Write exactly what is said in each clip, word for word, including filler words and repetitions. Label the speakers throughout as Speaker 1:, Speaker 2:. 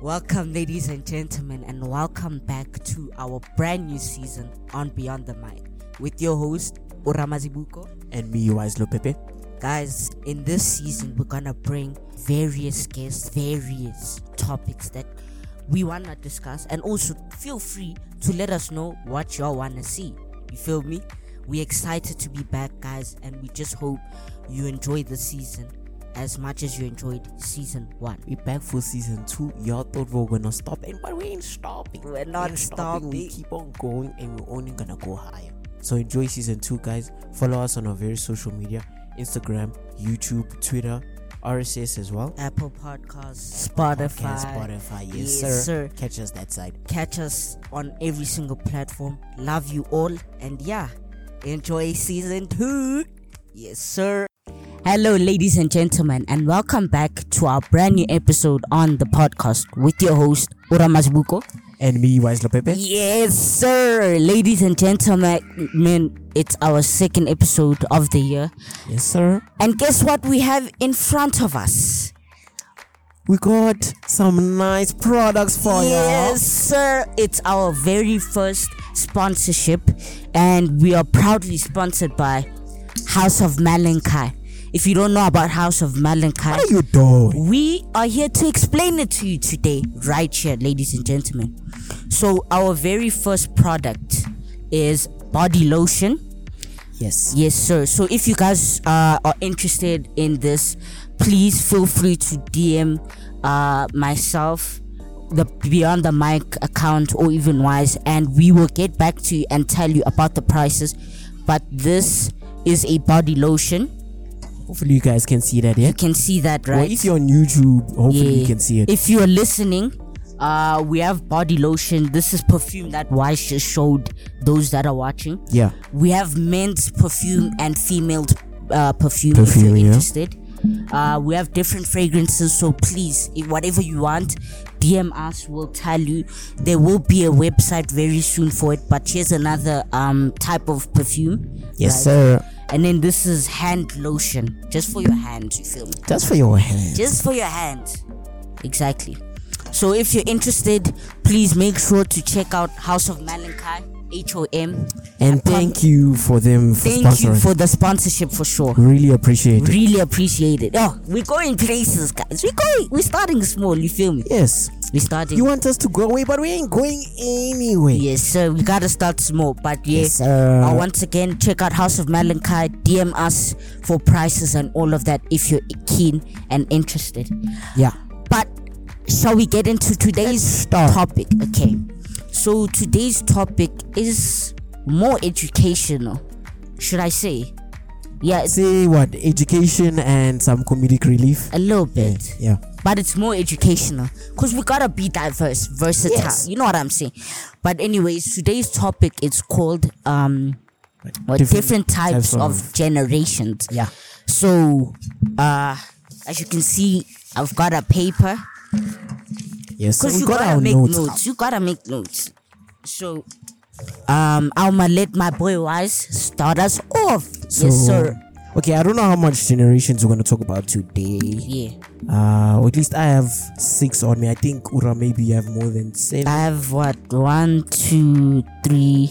Speaker 1: Welcome, ladies and gentlemen, and welcome back to our brand new season on Beyond the Mic with your host, Uramazibuko.
Speaker 2: And me, Wise Lopepe.
Speaker 1: Guys, in this season, we're gonna bring various guests, various topics that we wanna discuss, and also feel free to let us know what y'all wanna see. You feel me? We're excited to be back, guys, and we just hope you enjoy the season as much as you enjoyed season one.
Speaker 2: We're back for season two. Y'all thought we were gonna stop, and but we ain't stopping.
Speaker 1: We're not
Speaker 2: we
Speaker 1: stopping.
Speaker 2: We keep on going, and we're only gonna go higher. So enjoy season two, guys. Follow us on our various social media: Instagram, YouTube, Twitter, R S S as well,
Speaker 1: Apple Podcasts, Spotify,
Speaker 2: Podcast, Spotify. Yes,
Speaker 1: Yes,
Speaker 2: sir.
Speaker 1: sir.
Speaker 2: Catch us that side.
Speaker 1: Catch us on every single platform. Love you all, and yeah, enjoy season two. Yes, sir. Hello, ladies and gentlemen, and welcome back to our brand new episode on the podcast with your host, Uramazibuko.
Speaker 2: And me, Wise Lopepe.
Speaker 1: Yes, sir. Ladies and gentlemen, it's our second episode of the year.
Speaker 2: Yes, sir.
Speaker 1: And guess what we have in front of us?
Speaker 2: We got some nice products for y'all.
Speaker 1: Yes, sir. It's our very first sponsorship, and we are proudly sponsored by House of Malenkai. If you don't know about House of Malenkai,
Speaker 2: What are you doing?
Speaker 1: we are here to explain it to you today, right here, ladies and gentlemen. So, our very first product is body lotion.
Speaker 2: Yes.
Speaker 1: Yes, sir. So, if you guys uh, are interested in this, please feel free to D M uh, myself, the Beyond the Mic account, or even Wise, and we will get back to you and tell you about the prices. But this is a body lotion.
Speaker 2: Hopefully you guys can see that, yeah?
Speaker 1: You can see that, right?
Speaker 2: Or if you're on YouTube, hopefully
Speaker 1: Yeah.
Speaker 2: you can see it.
Speaker 1: If you're listening, uh, we have body lotion. This is perfume that Wise just showed those that are watching.
Speaker 2: Yeah.
Speaker 1: We have men's perfume and female uh, perfume,
Speaker 2: Perfume,
Speaker 1: if you're
Speaker 2: yeah.
Speaker 1: interested. Uh, we have different fragrances, so please, if whatever you want, D M us. We'll tell you. There will be a website very soon for it. But here's another um type of perfume.
Speaker 2: Yes,
Speaker 1: right?
Speaker 2: sir.
Speaker 1: And then this is hand lotion, just for your hands. You feel me?
Speaker 2: Just for your hands.
Speaker 1: Just for your hands. Exactly. So if you're interested, please make sure to check out House of Malenkai, H O M.
Speaker 2: And thank you for them for
Speaker 1: Thank
Speaker 2: sponsoring.
Speaker 1: you for the sponsorship for sure.
Speaker 2: Really appreciate it.
Speaker 1: Really appreciate it. Oh, we're going places, guys. We're going. We're starting small. You feel me?
Speaker 2: Yes.
Speaker 1: We're starting.
Speaker 2: You want us to go away, but we ain't going anyway.
Speaker 1: Yes, sir. We gotta start small. But yeah,
Speaker 2: Yes, sir.
Speaker 1: uh, once again, check out House of Malenkai. D M us for prices and all of that if you're keen and interested.
Speaker 2: Yeah.
Speaker 1: But shall we get into today's
Speaker 2: start.
Speaker 1: topic? Okay. So today's topic is more educational. Should I say? Yeah, it's
Speaker 2: Say what? Education and some comedic relief.
Speaker 1: a little bit.
Speaker 2: Yeah.
Speaker 1: But it's more educational because we gotta be diverse, versatile.
Speaker 2: Yes.
Speaker 1: You know what I'm saying? But anyways, today's topic is called um what different,
Speaker 2: Different
Speaker 1: types,
Speaker 2: types
Speaker 1: of,
Speaker 2: of-
Speaker 1: generations.
Speaker 2: Yeah.
Speaker 1: So uh as you can see, I've got a paper
Speaker 2: Yes. So
Speaker 1: because
Speaker 2: we
Speaker 1: you
Speaker 2: got
Speaker 1: gotta
Speaker 2: our
Speaker 1: make
Speaker 2: notes.
Speaker 1: notes. You gotta make notes. So um I'ma let my boy Wise start us off.
Speaker 2: So,
Speaker 1: yes, sir.
Speaker 2: Okay, I don't know how much generations we're gonna talk about today.
Speaker 1: Yeah.
Speaker 2: Uh, or at least I have six on me. I think Ura maybe you have more than seven.
Speaker 1: I have what? One, two, three,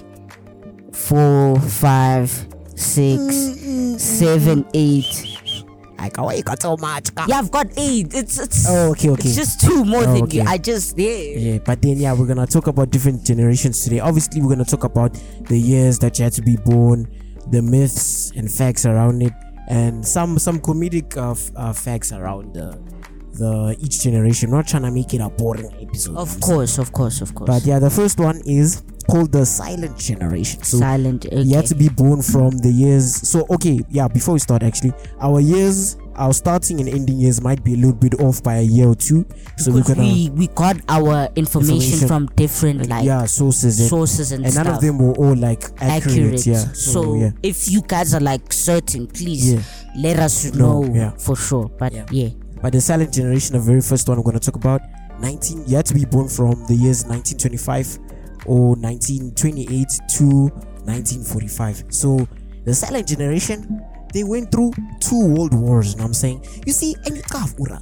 Speaker 1: four, five, six, seven, eight.
Speaker 2: Like, why you got so much?
Speaker 1: Yeah, I've got eight. It's it's.
Speaker 2: Oh, okay, okay.
Speaker 1: It's just two more
Speaker 2: Oh,
Speaker 1: than
Speaker 2: okay.
Speaker 1: you. I just yeah.
Speaker 2: Yeah, but then yeah, we're gonna talk about different generations today. Obviously, we're gonna talk about the years that you had to be born, the myths and facts around it, and some some comedic uh, f- uh, facts around the the each generation. Not trying to make it a boring episode.
Speaker 1: Of
Speaker 2: I'm
Speaker 1: course, of course, of course.
Speaker 2: But yeah, the first one is called the silent generation. So
Speaker 1: Silent. Okay.
Speaker 2: you had to be born from the years. So okay, yeah. Before we start, actually, our years, our starting and ending years might be a little bit off by a year or two. So we're
Speaker 1: Because
Speaker 2: gonna
Speaker 1: we we got our information,
Speaker 2: Information.
Speaker 1: from different like
Speaker 2: yeah sources and,
Speaker 1: sources and,
Speaker 2: and none
Speaker 1: stuff.
Speaker 2: of them were all like accurate.
Speaker 1: accurate.
Speaker 2: Yeah.
Speaker 1: So,
Speaker 2: yeah.
Speaker 1: if you guys are like certain, please
Speaker 2: Yeah.
Speaker 1: let us
Speaker 2: No,
Speaker 1: know
Speaker 2: yeah.
Speaker 1: for sure. But
Speaker 2: Yeah.
Speaker 1: yeah.
Speaker 2: But the silent generation, the very first one I'm gonna talk about, nineteen. You had to be born from the years nineteen twenty-five or nineteen twenty-eight to nineteen forty-five. So the silent generation, they went through two world wars. You know what I'm saying? You see, and you can't ura.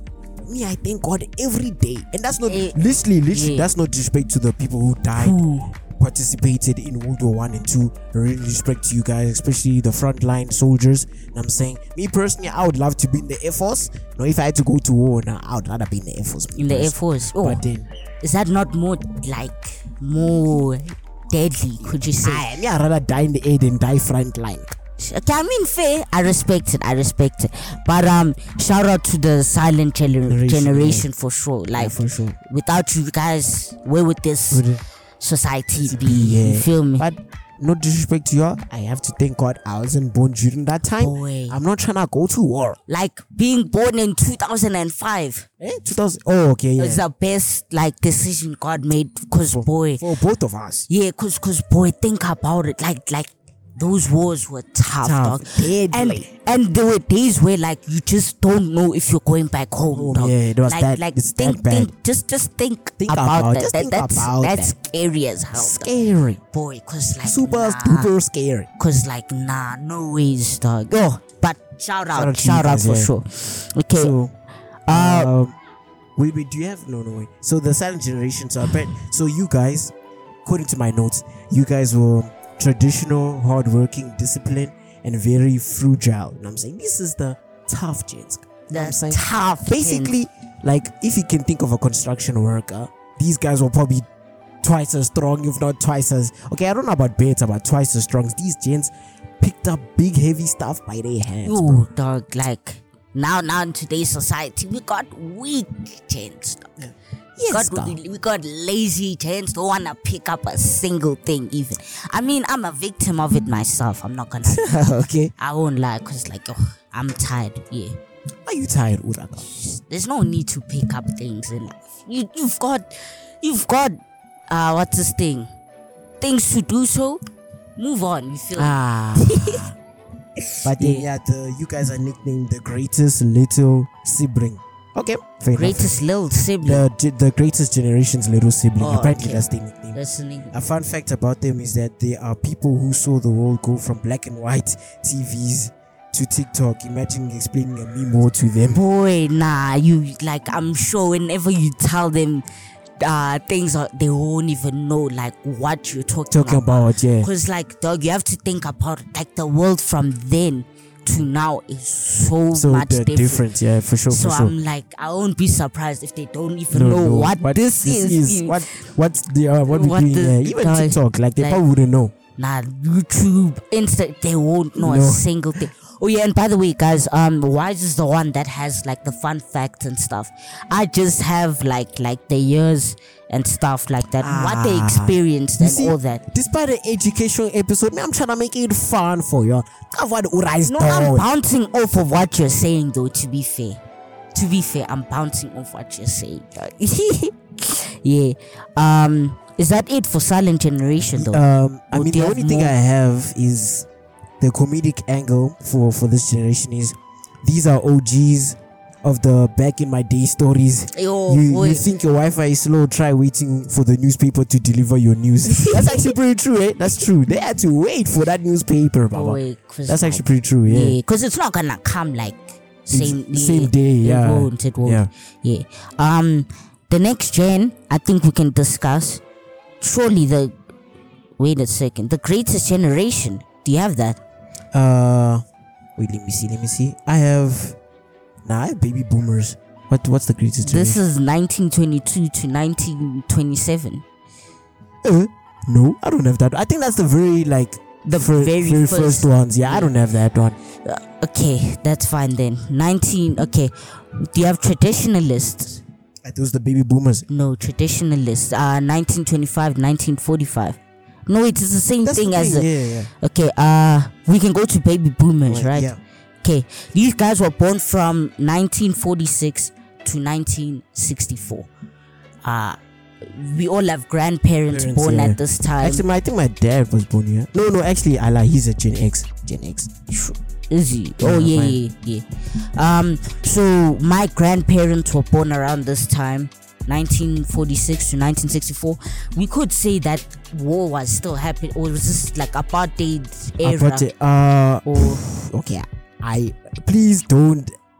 Speaker 2: me, I thank God every day. And that's not,
Speaker 1: Eh,
Speaker 2: literally, literally,
Speaker 1: yeah.
Speaker 2: that's not disrespect to the people who died,
Speaker 1: Ooh.
Speaker 2: participated in World War One and Two. Really respect to you guys, especially the frontline soldiers. And I'm saying, me personally, I would love to be in the Air Force. No, if I had to go to war now, I would rather be in the Air Force.
Speaker 1: In the Air Force. Oh,
Speaker 2: But then,
Speaker 1: is that not more like more deadly? Could you say?
Speaker 2: I, me, I'd rather die in the air than die frontline.
Speaker 1: Okay, I mean fair. I respect it. I respect it. But um, shout out to the silent gener-
Speaker 2: Generation,
Speaker 1: generation for sure. Like
Speaker 2: Yeah, for sure.
Speaker 1: without you guys, where would this
Speaker 2: Would it-
Speaker 1: society be?
Speaker 2: Yeah.
Speaker 1: You feel me?
Speaker 2: But no disrespect to y'all, I have to thank God I wasn't born during that time.
Speaker 1: Boy.
Speaker 2: I'm not trying to go to war.
Speaker 1: Like being born in two thousand five
Speaker 2: Eh? two thousand. Oh, okay, yeah.
Speaker 1: is the best like decision God made. Cause boy,
Speaker 2: For both of us.
Speaker 1: yeah, cause cause boy, think about it. Like like those wars were tough,
Speaker 2: Tough,
Speaker 1: dog.
Speaker 2: deadly.
Speaker 1: And and there were days where like you just don't know if you're going back home,
Speaker 2: Home,
Speaker 1: dog.
Speaker 2: yeah, it was
Speaker 1: like
Speaker 2: that-
Speaker 1: like
Speaker 2: it's
Speaker 1: think
Speaker 2: that bad.
Speaker 1: think just just think,
Speaker 2: Think
Speaker 1: about,
Speaker 2: about-
Speaker 1: that.
Speaker 2: just
Speaker 1: that
Speaker 2: think
Speaker 1: that's
Speaker 2: about
Speaker 1: that's
Speaker 2: that.
Speaker 1: scary as hell, dog.
Speaker 2: Scary.
Speaker 1: boy. Cause like
Speaker 2: Super
Speaker 1: nah,
Speaker 2: duper scary.
Speaker 1: Cause like nah, no ways, dog. Oh, but shout out,
Speaker 2: out to
Speaker 1: shout
Speaker 2: you
Speaker 1: out
Speaker 2: guys,
Speaker 1: for
Speaker 2: yeah.
Speaker 1: sure. Okay,
Speaker 2: So,
Speaker 1: uh,
Speaker 2: um, wait, wait, do you have, no, no, wait. So the silent generation, so I bet, so you guys, according to my notes, you guys were traditional, hardworking, disciplined, and very frugal. And I'm saying this is the tough gens. You know what I'm
Speaker 1: the
Speaker 2: saying?
Speaker 1: tough.
Speaker 2: Basically, like if you can think of a construction worker, these guys were probably twice as strong, if not twice as, okay, I don't know about beds, about twice as strong. These gents picked up big heavy stuff by their hands, bro.
Speaker 1: Ooh, dog, like now, now in today's society, we got weak gents. Dog.
Speaker 2: Yes,
Speaker 1: got,
Speaker 2: dog.
Speaker 1: we, we got lazy gents, don't wanna pick up a single thing. Even, I mean, I'm a victim of it myself. I'm not gonna.
Speaker 2: Okay.
Speaker 1: I won't lie, cause like, oh, I'm tired. Yeah,
Speaker 2: Are you tired, Uraka?
Speaker 1: there's no need to pick up things in life. You, you've got, you've got, uh, what's this thing? Things to do. So, move on. You feel?
Speaker 2: Ah. But then, yeah, the, you guys are nicknamed the greatest little sibling. Okay, fair enough.
Speaker 1: Greatest little sibling.
Speaker 2: The, ge- the greatest generation's little sibling.
Speaker 1: Oh,
Speaker 2: Apparently,
Speaker 1: okay.
Speaker 2: that's the nickname.
Speaker 1: That's the name.
Speaker 2: A fun fact about them is that they are people who saw the world go from black and white T Vs to TikTok. Imagine explaining a meme more to them.
Speaker 1: Boy, nah, you like I'm sure whenever you tell them uh things are, they won't even know like what you're talking,
Speaker 2: Talking about, yeah.
Speaker 1: Cause like dog, you have to think about like the world from then to now is so,
Speaker 2: So
Speaker 1: much
Speaker 2: the
Speaker 1: different.
Speaker 2: difference, yeah, for sure,
Speaker 1: So
Speaker 2: for sure.
Speaker 1: I'm like, I won't be surprised if they don't even
Speaker 2: No,
Speaker 1: know
Speaker 2: no,
Speaker 1: what, this, is.
Speaker 2: What what's the uh, what we
Speaker 1: What
Speaker 2: doing
Speaker 1: the-
Speaker 2: here? Even
Speaker 1: guys,
Speaker 2: TikTok, like they
Speaker 1: like-
Speaker 2: probably wouldn't know.
Speaker 1: Nah, YouTube, Insta, they won't know a
Speaker 2: No.
Speaker 1: single thing. Oh yeah, and by the way, guys, um, Wise is the one that has like the fun facts and stuff. I just have like like the years and stuff like that, what they
Speaker 2: Ah.
Speaker 1: experienced
Speaker 2: You
Speaker 1: and
Speaker 2: see,
Speaker 1: all that.
Speaker 2: despite the educational episode, me, I'm trying to make it fun for you. That's what Uri's
Speaker 1: No, I'm
Speaker 2: doing.
Speaker 1: bouncing off of what you're saying, though. To be fair, to be fair, I'm bouncing off what you're saying. Yeah. Um, is that it for Silent Generation, though?
Speaker 2: Um, I
Speaker 1: Or
Speaker 2: mean,
Speaker 1: do you
Speaker 2: the
Speaker 1: have
Speaker 2: only thing
Speaker 1: more?
Speaker 2: I have is the comedic angle for for this generation is these are O Gs of the back in my day stories.
Speaker 1: Yo,
Speaker 2: you,
Speaker 1: boy.
Speaker 2: you think your Wi-Fi is slow? Try waiting for the newspaper to deliver your news. That's actually pretty true, eh? That's true. They had to wait for that newspaper, Baba.
Speaker 1: Boy, 'cause
Speaker 2: That's
Speaker 1: like-
Speaker 2: actually pretty true, yeah.
Speaker 1: Yeah, because it's not gonna come like same
Speaker 2: It's same day, yeah.
Speaker 1: It won't. It won't.
Speaker 2: Yeah.
Speaker 1: Yeah. Um, the next gen, I think we can discuss. Surely the. Wait a second. The greatest generation. Do you have that?
Speaker 2: Uh, wait, let me see, let me see. I have, nah, I have baby boomers. What what's the greatest
Speaker 1: This
Speaker 2: generation?
Speaker 1: is nineteen twenty-two to nineteen twenty-seven.
Speaker 2: Uh, no, I don't have that. I think that's the very like
Speaker 1: The
Speaker 2: fir-
Speaker 1: very
Speaker 2: very
Speaker 1: first-
Speaker 2: first ones. Yeah, I don't have that one.
Speaker 1: Uh, okay, that's fine then. nineteen. Okay. Do you have traditionalists?
Speaker 2: Are those the baby boomers?
Speaker 1: No, traditionalists. Uh, nineteen twenty-five, nineteen forty-five. No, it is the same
Speaker 2: That's
Speaker 1: thing
Speaker 2: the
Speaker 1: as
Speaker 2: thing,
Speaker 1: the.
Speaker 2: yeah, yeah.
Speaker 1: Okay, uh, we can go to baby boomers, right?
Speaker 2: Yeah.
Speaker 1: Okay, these guys were born from nineteen forty-six to nineteen sixty-four. Uh, we all have grandparents
Speaker 2: Parents,
Speaker 1: born
Speaker 2: yeah.
Speaker 1: at this time.
Speaker 2: Actually, my, I think my dad was born here. No, no, actually, Allah, he's a Gen X. Gen X.
Speaker 1: Is he?
Speaker 2: Yeah,
Speaker 1: Oh yeah,
Speaker 2: fine.
Speaker 1: yeah, yeah. Um, so my grandparents were born around this time, nineteen forty-six to nineteen sixty-four. We could say that war was still happening, or was this like apartheid era?
Speaker 2: Apartheid, uh,
Speaker 1: Or
Speaker 2: okay, I please don't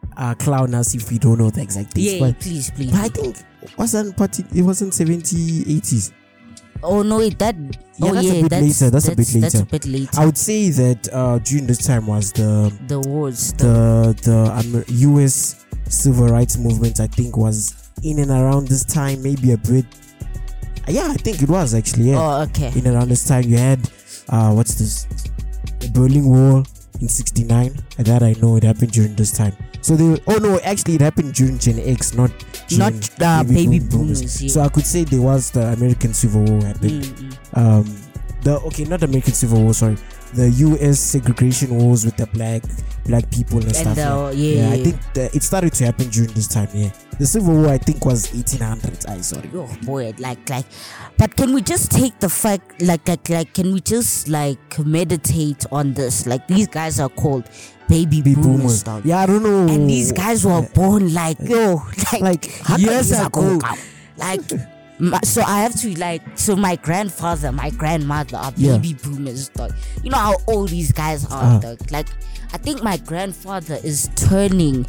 Speaker 2: uh, clown us if we don't know the exact dates.
Speaker 1: Yeah,
Speaker 2: but,
Speaker 1: please, please.
Speaker 2: but I think wasn't party. It wasn't seventy eighties.
Speaker 1: Oh no, wait, that.
Speaker 2: Yeah,
Speaker 1: oh
Speaker 2: that's
Speaker 1: yeah,
Speaker 2: a bit
Speaker 1: that's,
Speaker 2: later. That's,
Speaker 1: that's
Speaker 2: a bit later.
Speaker 1: That's a bit later.
Speaker 2: I would say that uh, during this time was the
Speaker 1: the wars. The,
Speaker 2: the the um, U S civil rights movement. I think was in and around this time, maybe a bit. Yeah, I think it was actually. Yeah.
Speaker 1: oh, okay.
Speaker 2: In and around this time, you had uh, what's this? The Berlin Wall in sixty-nine. That I know it happened during this time. So they. Oh no, actually it happened during Gen X, not
Speaker 1: Not uh, baby
Speaker 2: boom
Speaker 1: boomers. Yeah.
Speaker 2: So I could say there was the American Civil War happened.
Speaker 1: Mm-mm.
Speaker 2: Um, the okay, not American Civil War. Sorry, the U S segregation wars with the black black people and,
Speaker 1: And
Speaker 2: stuff.
Speaker 1: the,
Speaker 2: yeah.
Speaker 1: yeah,
Speaker 2: I
Speaker 1: yeah.
Speaker 2: think the, it started to happen during this time. Yeah, the Civil War I think was eighteen hundreds. I sorry.
Speaker 1: Oh boy, like like, but can we just take the fact, like like like, can we just like meditate on this? Like these guys are called baby
Speaker 2: Be
Speaker 1: boomers,
Speaker 2: boomers.
Speaker 1: dog.
Speaker 2: Yeah, I don't know.
Speaker 1: And these guys were born like yo, like,
Speaker 2: Like,
Speaker 1: years
Speaker 2: years
Speaker 1: ago.
Speaker 2: ago.
Speaker 1: Like, my, so I have to like, so my grandfather, my grandmother are
Speaker 2: Yeah.
Speaker 1: baby boomers, dog. You know how old these guys are,
Speaker 2: Uh.
Speaker 1: dog. Like, I think my grandfather is turning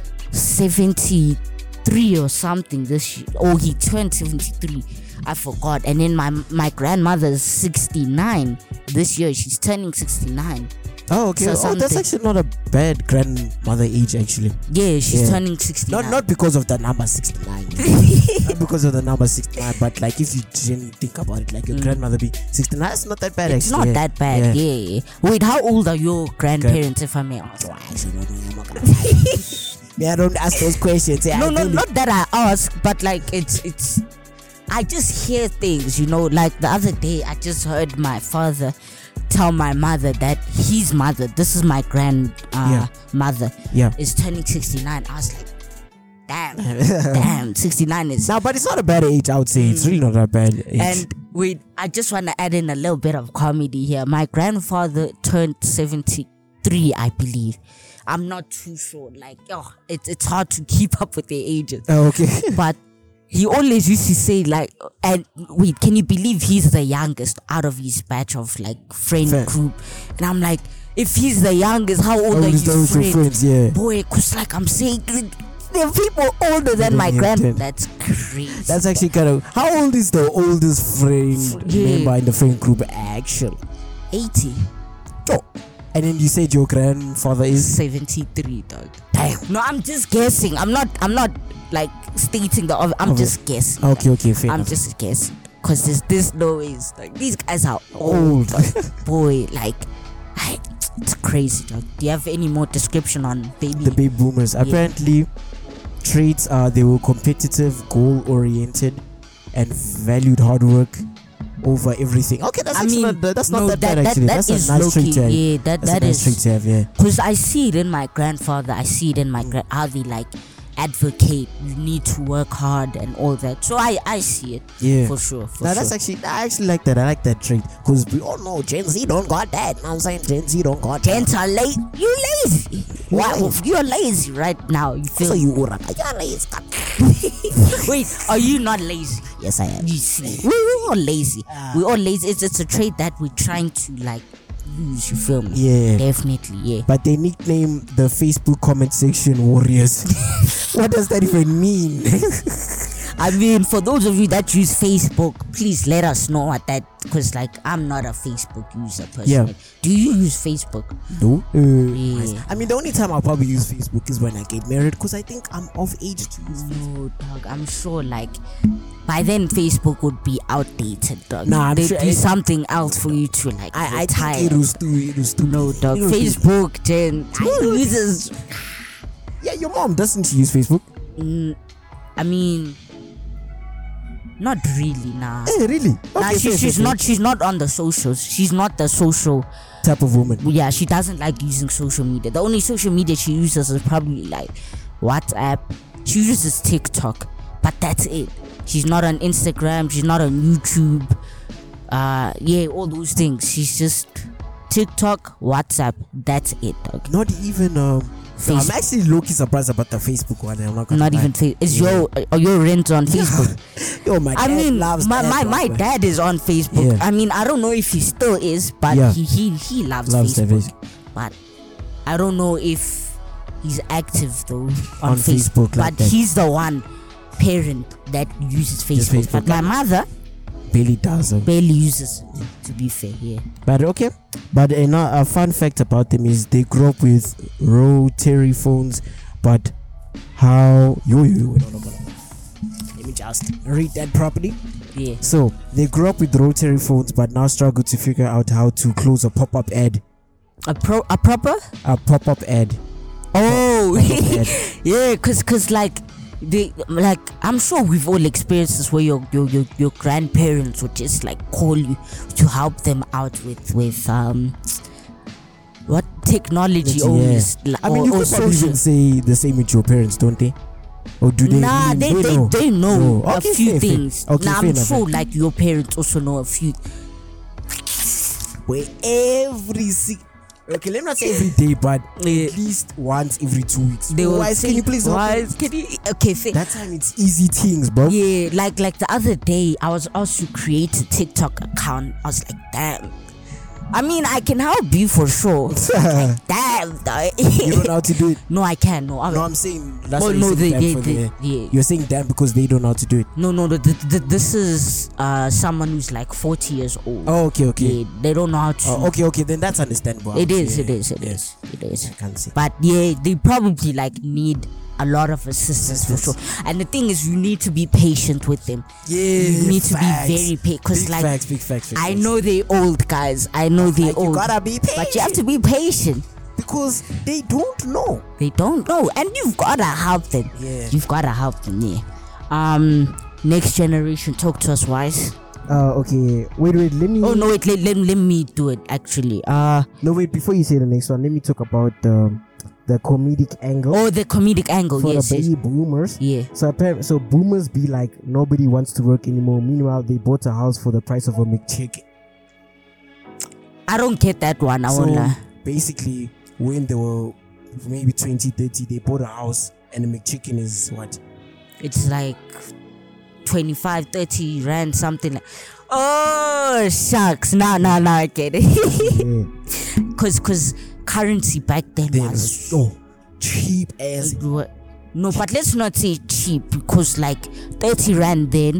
Speaker 1: seventy-three or something this year. Oh, he turned seventy-three. I forgot. And then my my grandmother is sixty-nine this year. She's turning sixty-nine.
Speaker 2: Oh, okay.
Speaker 1: So
Speaker 2: Oh, that's
Speaker 1: something-
Speaker 2: actually not a bad grandmother age, actually.
Speaker 1: Yeah, she's
Speaker 2: Yeah.
Speaker 1: turning sixty-nine.
Speaker 2: Not not because of the number sixty-nine. Not because of the number sixty-nine, but like if you genuinely think about it, like your grandmother be sixty-nine, it's not that bad
Speaker 1: Mm. It's
Speaker 2: actually.
Speaker 1: not
Speaker 2: yeah.
Speaker 1: that bad. Yeah. yeah. Wait, how old are your grandparents, if I may ask?
Speaker 2: I actually don't know. I'm not gonna lie. Yeah, I don't ask those questions. Yeah,
Speaker 1: No,
Speaker 2: I
Speaker 1: no,
Speaker 2: really-
Speaker 1: not that I ask, but like it's it's. I just hear things, you know. Like the other day, I just heard my father tell my mother that his mother, this is my grand uh,
Speaker 2: Yeah.
Speaker 1: mother,
Speaker 2: Yeah.
Speaker 1: is turning sixty-nine. I was like, damn, damn, sixty-nine is.
Speaker 2: No, but it's not a bad age. I would say it's really not a bad age.
Speaker 1: And wait, I just want to add in a little bit of comedy here. My grandfather turned seventy-three, I believe. I'm not too sure. Like, oh, it's it's hard to keep up with their ages.
Speaker 2: Oh, okay.
Speaker 1: But he always used to say like, and wait, can you believe he's the youngest out of his batch of like friend
Speaker 2: Fair.
Speaker 1: group? And I'm like, if he's the youngest, how old
Speaker 2: Old
Speaker 1: are
Speaker 2: is
Speaker 1: you
Speaker 2: those your
Speaker 1: friends?
Speaker 2: friends, yeah.
Speaker 1: Boy, cause like I'm saying, there are people older than my
Speaker 2: Yeah,
Speaker 1: grand.
Speaker 2: ten.
Speaker 1: That's crazy.
Speaker 2: That's actually kind of. How old is the oldest friend
Speaker 1: Yeah.
Speaker 2: member in the friend group? Actually,
Speaker 1: eighty.
Speaker 2: oh. And then you said your grandfather is.
Speaker 1: seventy-three, dog. Damn. No, I'm just guessing. I'm not. I'm not like stating the. ob- I'm
Speaker 2: Okay.
Speaker 1: just guessing.
Speaker 2: Okay, okay, fair
Speaker 1: I'm
Speaker 2: enough.
Speaker 1: just guessing. Cause there's this no ways. Like these guys are old.
Speaker 2: Old.
Speaker 1: dog. Boy, like, I, it's crazy, dog. Do you have any more description on baby?
Speaker 2: The baby boomers. Apparently, traits are they were competitive, goal oriented, and valued hard work over everything. Okay, that's
Speaker 1: I
Speaker 2: actually
Speaker 1: mean,
Speaker 2: not, that's not
Speaker 1: no,
Speaker 2: that,
Speaker 1: that,
Speaker 2: bad
Speaker 1: that,
Speaker 2: actually.
Speaker 1: that
Speaker 2: that's
Speaker 1: is
Speaker 2: a nice
Speaker 1: low-key.
Speaker 2: trait to have.
Speaker 1: Yeah, that
Speaker 2: That's
Speaker 1: that
Speaker 2: a nice trait
Speaker 1: is.
Speaker 2: to have. Yeah.
Speaker 1: Cause I see it in my grandfather. I see it in my gra- how they like advocate. You need to work hard and all that. So I I see it.
Speaker 2: Yeah.
Speaker 1: For sure. For
Speaker 2: Now
Speaker 1: sure.
Speaker 2: that's actually I actually like that. I like that trait because we all know Gen Z don't got that. I'm saying Gen Z don't got that.
Speaker 1: Gents are late. You lazy. Wow,
Speaker 2: lazy.
Speaker 1: you're lazy right now. You feel
Speaker 2: So you ura, you're lazy.
Speaker 1: Wait, are you not lazy?
Speaker 2: Yes, I am.
Speaker 1: You see, we, we're all lazy. We're all lazy. It's, it's a trait that we're trying to like lose. You feel me?
Speaker 2: Yeah.
Speaker 1: Definitely, yeah.
Speaker 2: But they nickname the Facebook comment section warriors. What does that even mean?
Speaker 1: I mean, for those of you that use Facebook, please let us know what that. Because like, I'm not a Facebook user personally.
Speaker 2: Yeah.
Speaker 1: Do you use Facebook?
Speaker 2: No.
Speaker 1: Yeah.
Speaker 2: I mean, the only time I'll probably use Facebook is when I get married because I think I'm of age to use Facebook.
Speaker 1: No, dog. I'm sure like by then Facebook would be outdated, dog.
Speaker 2: Nah, I'm
Speaker 1: There'd
Speaker 2: sure
Speaker 1: be
Speaker 2: it-
Speaker 1: something else for you to like
Speaker 2: I, I
Speaker 1: retire.
Speaker 2: think it was too, it was too.
Speaker 1: No, dog.
Speaker 2: it was too-
Speaker 1: Facebook, Jen.
Speaker 2: Who
Speaker 1: uses.
Speaker 2: Yeah, your mom doesn't she use Facebook?
Speaker 1: Mm, I mean, not really, nah.
Speaker 2: Eh, really?
Speaker 1: Nah,
Speaker 2: Okay,
Speaker 1: she,
Speaker 2: fair,
Speaker 1: she's
Speaker 2: fair,
Speaker 1: not. She's not on the socials. She's not the social.
Speaker 2: fair. Type of woman.
Speaker 1: Yeah, she doesn't like using social media. The only social media she uses is probably like WhatsApp. She uses TikTok, but that's it. She's not on Instagram. She's not on YouTube. Uh, yeah, all those things. She's just TikTok, WhatsApp. That's it, dog.
Speaker 2: Not even um. I'm
Speaker 1: Facebook.
Speaker 2: actually low-key surprised about the Facebook one. I'm not gonna
Speaker 1: Not
Speaker 2: lie.
Speaker 1: even Facebook. Is
Speaker 2: Yeah.
Speaker 1: your are your rent on Facebook?
Speaker 2: Yo, my
Speaker 1: I
Speaker 2: dad
Speaker 1: mean,
Speaker 2: loves
Speaker 1: my
Speaker 2: that
Speaker 1: my,
Speaker 2: one,
Speaker 1: my
Speaker 2: man.
Speaker 1: dad is on Facebook.
Speaker 2: Yeah.
Speaker 1: I mean, I don't know if he still is, but
Speaker 2: Yeah.
Speaker 1: he, he he loves,
Speaker 2: Loves the
Speaker 1: Facebook.
Speaker 2: Facebook.
Speaker 1: But I don't know if he's active though on,
Speaker 2: On
Speaker 1: Facebook,
Speaker 2: Facebook, like
Speaker 1: but
Speaker 2: that.
Speaker 1: he's the one parent that uses Facebook.
Speaker 2: Facebook,
Speaker 1: But my
Speaker 2: like-
Speaker 1: mother
Speaker 2: Billy doesn't.
Speaker 1: barely uses it, to be fair. Yeah.
Speaker 2: But okay. But uh, now a fun fact about them is they grew up with rotary phones, but how yo yo yo no, no, no, no. Let me just read that properly.
Speaker 1: Yeah.
Speaker 2: So they grew up with rotary phones, but now struggle to figure out how to close a pop-up ad.
Speaker 1: A pro a proper.
Speaker 2: A pop-up ad.
Speaker 1: Oh.
Speaker 2: Pop-up ad.
Speaker 1: Yeah, cause cause like they like I'm sure we've all experienced this where your your your, your grandparents would just like call you to help them out with with um what technology
Speaker 2: Yeah.
Speaker 1: always like,
Speaker 2: I mean,
Speaker 1: or,
Speaker 2: you
Speaker 1: or
Speaker 2: could probably
Speaker 1: social.
Speaker 2: even say the same with your parents, don't they? Or do they?
Speaker 1: Nah,
Speaker 2: really-
Speaker 1: they they,
Speaker 2: know?
Speaker 1: they know
Speaker 2: Oh,
Speaker 1: a
Speaker 2: okay,
Speaker 1: few
Speaker 2: fair, fair.
Speaker 1: things.
Speaker 2: Okay,
Speaker 1: Nah,
Speaker 2: fair
Speaker 1: I'm
Speaker 2: enough,
Speaker 1: sure
Speaker 2: fair.
Speaker 1: like your parents also know a few.
Speaker 2: Where every si- okay, let me not say every day, but
Speaker 1: Yeah.
Speaker 2: at least once every two weeks.
Speaker 1: They will
Speaker 2: Wise,
Speaker 1: say,
Speaker 2: can you please help me?
Speaker 1: "Wise, can you?" Okay, fair.
Speaker 2: That time it's easy things, bro.
Speaker 1: Yeah, like like the other day, I was asked to create a TikTok account. I was like, damn. I mean, I can help you for sure. Damn, though.
Speaker 2: You don't know how to do it.
Speaker 1: No, I can. No, I,
Speaker 2: No, I'm saying that's
Speaker 1: Oh,
Speaker 2: why
Speaker 1: no,
Speaker 2: you're saying
Speaker 1: they-
Speaker 2: damn
Speaker 1: they-
Speaker 2: for
Speaker 1: they-
Speaker 2: the-
Speaker 1: yeah.
Speaker 2: You're saying damn because they don't know how to do it.
Speaker 1: no, no, no. Th- th- this is uh someone who's like forty years old.
Speaker 2: Oh, okay, okay.
Speaker 1: Yeah, they don't know how to.
Speaker 2: Oh, okay, okay. Then that's understandable.
Speaker 1: It is,
Speaker 2: Yeah,
Speaker 1: it is, it
Speaker 2: yeah.
Speaker 1: is, it is.
Speaker 2: I can see.
Speaker 1: But yeah, they probably like need a lot of assistance for sure. And the thing is, you need to be patient with them.
Speaker 2: Yeah,
Speaker 1: You need to
Speaker 2: facts.
Speaker 1: be very patient because
Speaker 2: Big
Speaker 1: like
Speaker 2: facts, big facts. big
Speaker 1: I
Speaker 2: facts.
Speaker 1: know they old guys. I know they
Speaker 2: Like, you
Speaker 1: old.
Speaker 2: gotta be patient.
Speaker 1: But you have to be patient.
Speaker 2: because they don't know.
Speaker 1: They don't know, and you've gotta help them.
Speaker 2: Yeah.
Speaker 1: You've gotta help them. Yeah. Um. Next generation, talk to us, wise.
Speaker 2: Uh, okay. Wait, wait. Let me.
Speaker 1: Oh no, wait. Let, let, let me do it. Actually. Uh.
Speaker 2: No, wait. Before you say the next one, let me talk about the the comedic angle
Speaker 1: Oh, the comedic angle.
Speaker 2: for
Speaker 1: Yes.
Speaker 2: the
Speaker 1: yes.
Speaker 2: baby boomers.
Speaker 1: Yeah.
Speaker 2: So apparently, so boomers be like nobody wants to work anymore. Meanwhile, they bought a house for the price of a McChicken.
Speaker 1: I don't get that one. I
Speaker 2: So
Speaker 1: won't lie.
Speaker 2: basically, when they were maybe twenty, thirty, they bought a house and the McChicken is what?
Speaker 1: It's like twenty-five, thirty rand, something like. Oh shucks! Now, now, now I get it.
Speaker 2: Yeah.
Speaker 1: Cause, cause currency back then
Speaker 2: Then
Speaker 1: was
Speaker 2: so cheap as
Speaker 1: What? No, but let's not say cheap because like thirty rand then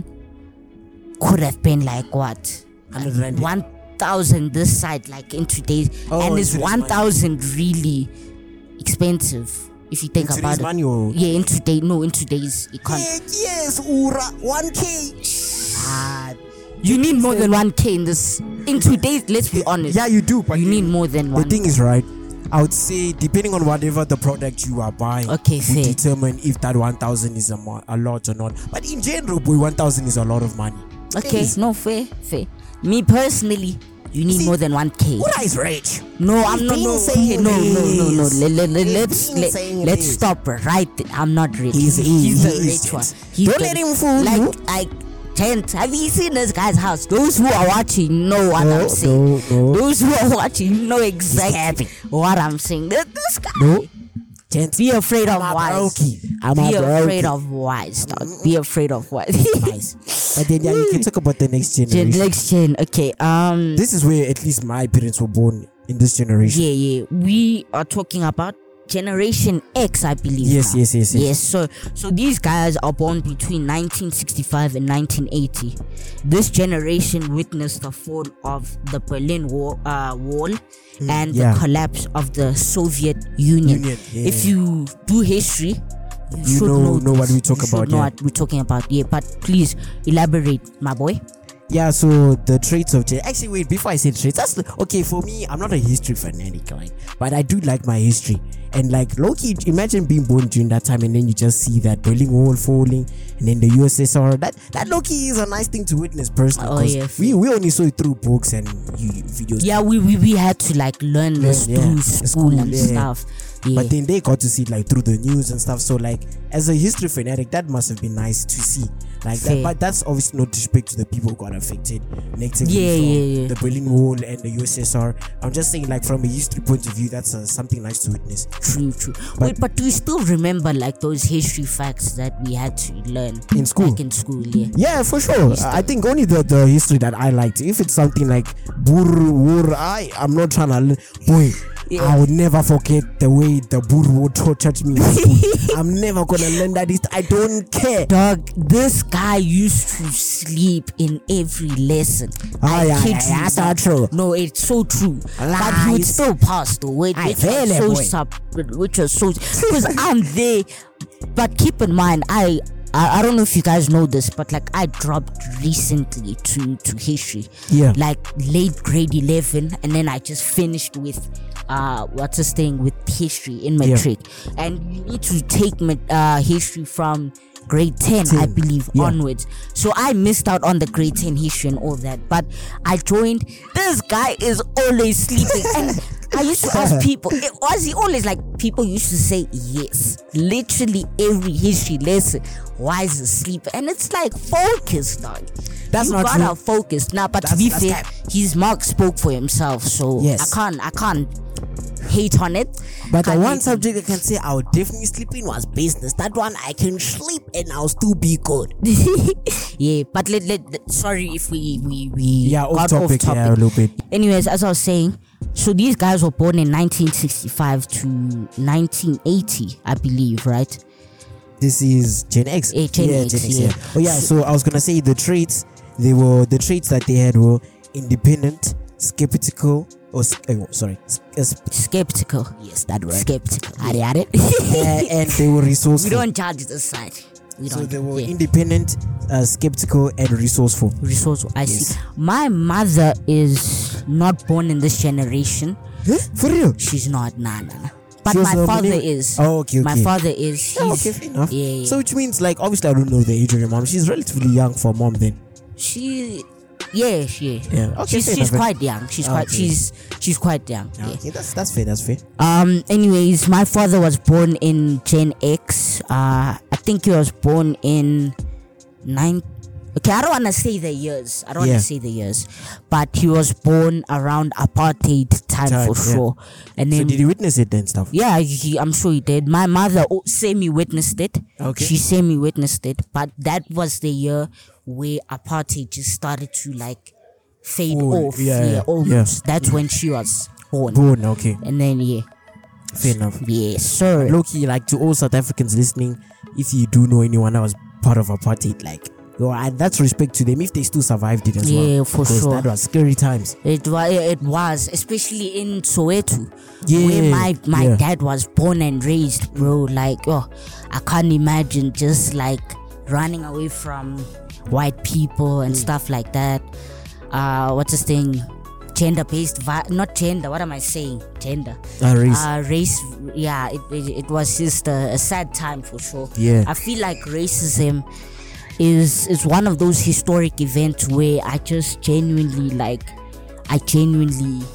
Speaker 1: could have been like what?
Speaker 2: one hundred rand.
Speaker 1: one thousand this side, like in today's.
Speaker 2: Oh,
Speaker 1: and
Speaker 2: in
Speaker 1: is
Speaker 2: today's
Speaker 1: one thousand really expensive if you think
Speaker 2: In
Speaker 1: about
Speaker 2: today's
Speaker 1: it?
Speaker 2: money or-
Speaker 1: Yeah, in today, no, in today's economy.
Speaker 2: Heck yes, Ura, one K.
Speaker 1: Ah, you need more than one K in this. In today's, let's be honest.
Speaker 2: Yeah, you do, but
Speaker 1: You need more than
Speaker 2: The
Speaker 1: one.
Speaker 2: thing is, right, I would say depending on whatever the product you are buying,
Speaker 1: Okay,
Speaker 2: will
Speaker 1: fair.
Speaker 2: determine if that one thousand is a, mo- a lot or not. But in general, boy, one thousand is a lot of money.
Speaker 1: Okay,
Speaker 2: Yes.
Speaker 1: no, fair, fair. Me personally, you need
Speaker 2: See,
Speaker 1: more than one K.
Speaker 2: Ura is rich.
Speaker 1: No, I'm
Speaker 2: He's
Speaker 1: not.
Speaker 2: been
Speaker 1: No,
Speaker 2: saying
Speaker 1: okay, no, no, no, no.
Speaker 2: this.
Speaker 1: Let, let, let,
Speaker 2: He's
Speaker 1: let's
Speaker 2: been
Speaker 1: let,
Speaker 2: saying it
Speaker 1: let's
Speaker 2: is.
Speaker 1: stop right. There. I'm not rich.
Speaker 2: He's- he-
Speaker 1: he's the
Speaker 2: he is
Speaker 1: rich one.
Speaker 2: it.
Speaker 1: He's
Speaker 2: Don't
Speaker 1: the-
Speaker 2: let him fool
Speaker 1: like,
Speaker 2: you.
Speaker 1: Like, gent, have you seen this guy's house? Those who are watching know what
Speaker 2: No,
Speaker 1: I'm saying.
Speaker 2: no, no.
Speaker 1: Those who are watching know exactly
Speaker 2: capping.
Speaker 1: what I'm saying. This, this guy.
Speaker 2: No. Gent,
Speaker 1: Be afraid of
Speaker 2: I'm a
Speaker 1: wise.
Speaker 2: brokey. I'm
Speaker 1: Be
Speaker 2: a
Speaker 1: afraid
Speaker 2: brokey.
Speaker 1: of wise, dog. Be afraid of wise.
Speaker 2: Nice. But then, yeah, you can talk about the next
Speaker 1: Gen,
Speaker 2: generation.
Speaker 1: next gen. Okay. Um.
Speaker 2: This is where at least my parents were born in this generation.
Speaker 1: Yeah, yeah. We are talking about Generation X, I believe.
Speaker 2: Yes,
Speaker 1: now.
Speaker 2: yes, yes, yes.
Speaker 1: Yes, so so these guys are born between nineteen sixty-five and nineteen eighty. This generation witnessed the fall of the Berlin Wall, uh, wall and
Speaker 2: Mm, yeah.
Speaker 1: the collapse of the Soviet Union.
Speaker 2: Union, yeah.
Speaker 1: If you do history, you,
Speaker 2: You
Speaker 1: should
Speaker 2: know-
Speaker 1: know,
Speaker 2: know what
Speaker 1: this.
Speaker 2: we talk
Speaker 1: You should
Speaker 2: about,
Speaker 1: know
Speaker 2: yeah.
Speaker 1: what we're talking about. Yeah, but please elaborate, my boy.
Speaker 2: Yeah, so the traits of Gen. Actually, wait. Before I say traits, that's the, okay for me. I'm not a history fanatic, like, but I do like my history. And like Loki, imagine being born during that time, and then you just see that Berlin Wall falling, and then the U S S R. That that Loki is a nice thing to witness personally.
Speaker 1: Oh,
Speaker 2: 'cause
Speaker 1: yeah,
Speaker 2: we we only saw it through books and you- videos.
Speaker 1: Yeah, we, we, we had to like learn this
Speaker 2: yeah.
Speaker 1: through
Speaker 2: The
Speaker 1: school,
Speaker 2: school,
Speaker 1: and
Speaker 2: yeah.
Speaker 1: stuff. Yeah.
Speaker 2: But then they got to see it like through the news and stuff. So like as a history fanatic, that must have been nice to see. Like that,
Speaker 1: Fair.
Speaker 2: but that's obviously not disrespect to the people who got affected negatively
Speaker 1: Yeah,
Speaker 2: from
Speaker 1: yeah, yeah.
Speaker 2: the Berlin Wall and the U S S R. I'm just saying, like from a history point of view, that's uh, something nice to witness.
Speaker 1: True, true. Wait, but do you still remember like those history facts that we had to learn
Speaker 2: In school?
Speaker 1: Back in school, yeah.
Speaker 2: Yeah, for sure. I think only the, the history that I liked. If it's something like Bur Wur, I I'm not trying to learn. Boy,
Speaker 1: Yeah.
Speaker 2: I will never forget the way the Buru tortured me in school. I'm never gonna learn that. It, I don't care.
Speaker 1: Dog, this guy used to sleep in every lesson.
Speaker 2: Ah,
Speaker 1: I
Speaker 2: yeah,
Speaker 1: kid
Speaker 2: yeah,
Speaker 1: you
Speaker 2: that's
Speaker 1: not.
Speaker 2: not true.
Speaker 1: No, it's so true. But he would
Speaker 2: Lies.
Speaker 1: still pass though, which,
Speaker 2: I
Speaker 1: which
Speaker 2: feel
Speaker 1: was
Speaker 2: it,
Speaker 1: so
Speaker 2: boy.
Speaker 1: sub, which was so because I'm there. But keep in mind, I. I, I don't know if you guys know this, but like I dropped recently to, to history.
Speaker 2: Yeah.
Speaker 1: Like late grade eleven, and then I just finished with uh what's this thing with history in matric. And you need to take ma- uh history from grade ten, I
Speaker 2: ten.
Speaker 1: believe,
Speaker 2: Yeah.
Speaker 1: onwards. So I missed out on the grade ten history and all that. But I joined. This guy is always sleeping. And I used to ask people, it, was he always like, people used to say yes. Literally every history lesson, why is he sleeping? And it's like, focus, dog.
Speaker 2: That's
Speaker 1: you
Speaker 2: not
Speaker 1: gotta
Speaker 2: true.
Speaker 1: focus. Now, but to
Speaker 2: That's-
Speaker 1: be
Speaker 2: that's
Speaker 1: fair,
Speaker 2: cap.
Speaker 1: his mark spoke for himself. So
Speaker 2: Yes.
Speaker 1: I can't, I can't hate on it.
Speaker 2: But the
Speaker 1: Can't
Speaker 2: one
Speaker 1: hate
Speaker 2: subject I can say I would definitely sleep in was business. That one I can sleep and I'll still be good.
Speaker 1: Yeah, but let, let, let- sorry if we we we
Speaker 2: Yeah, off
Speaker 1: got
Speaker 2: topic, yeah, a little bit.
Speaker 1: Anyways, as I was saying, so these guys were born in nineteen sixty-five to nineteen eighty, I believe, right?
Speaker 2: This is Gen X.
Speaker 1: Eh, Gen
Speaker 2: yeah,
Speaker 1: X,
Speaker 2: Gen X,
Speaker 1: yeah.
Speaker 2: yeah. Oh yeah, so I was gonna say the traits. They were the traits that they had were independent, skeptical, or oh, sorry, uh,
Speaker 1: Skeptical.
Speaker 2: yes, that word.
Speaker 1: Skeptical. I got it.
Speaker 2: and, and they were resourceful.
Speaker 1: We don't judge this side. We
Speaker 2: so
Speaker 1: don't.
Speaker 2: they were
Speaker 1: yeah.
Speaker 2: independent, uh, skeptical, and resourceful.
Speaker 1: Resourceful. I
Speaker 2: Yes.
Speaker 1: see. My mother is not born in this generation.
Speaker 2: Huh? For real?
Speaker 1: She's not. Nah, nah, nah. But
Speaker 2: She was
Speaker 1: my
Speaker 2: a
Speaker 1: father
Speaker 2: millennial-
Speaker 1: is.
Speaker 2: Oh, okay,
Speaker 1: My
Speaker 2: okay.
Speaker 1: father is. He's,
Speaker 2: Yeah, okay, fair enough.
Speaker 1: Yeah, yeah.
Speaker 2: So which means like obviously I don't know the age of your mom. She's relatively young for mom then.
Speaker 1: She, yeah, she,
Speaker 2: Yeah, okay,
Speaker 1: she's,
Speaker 2: fair
Speaker 1: she's
Speaker 2: enough.
Speaker 1: quite young. She's quite,
Speaker 2: Okay.
Speaker 1: she's, she's quite young.
Speaker 2: Yeah,
Speaker 1: Yeah.
Speaker 2: okay, that's that's fair. That's fair.
Speaker 1: Um. Anyways, my father was born in Gen X. Uh, I think he was born in nine. Okay, I don't want to say the years. I don't
Speaker 2: Yeah.
Speaker 1: want to say the years, but he was born around apartheid time,
Speaker 2: Time,
Speaker 1: for
Speaker 2: yeah.
Speaker 1: sure. And
Speaker 2: So
Speaker 1: then
Speaker 2: did you witness it and stuff?
Speaker 1: yeah, he, I'm sure he did. My mother o- semi-witnessed it.
Speaker 2: Okay.
Speaker 1: She semi-witnessed it, but that was the year where apartheid just started to like fade
Speaker 2: Oh,
Speaker 1: off.
Speaker 2: yeah,
Speaker 1: Yeah,
Speaker 2: yeah,
Speaker 1: almost. That's when she was born.
Speaker 2: Born, okay,
Speaker 1: And then yeah,
Speaker 2: fair enough.
Speaker 1: yes, sir.
Speaker 2: Low key, like to all South Africans listening, if you do know anyone that was part of apartheid, like, yo, and that's respect to them if they still survived it as well.
Speaker 1: Yeah, for
Speaker 2: because
Speaker 1: sure.
Speaker 2: that was scary times.
Speaker 1: It was, it was, especially in Soweto,
Speaker 2: Yeah,
Speaker 1: where my my
Speaker 2: yeah.
Speaker 1: dad was born and raised, bro. Like, oh, I can't imagine just like running away from white people and
Speaker 2: Mm.
Speaker 1: stuff like that. Uh, what's this thing? Gender-based, vi- not gender. What am I saying? Gender.
Speaker 2: Uh, race.
Speaker 1: Uh, race. Yeah, it, it it was just a, a sad time for sure.
Speaker 2: Yeah.
Speaker 1: I feel like racism is is one of those historic events where I just genuinely like I genuinely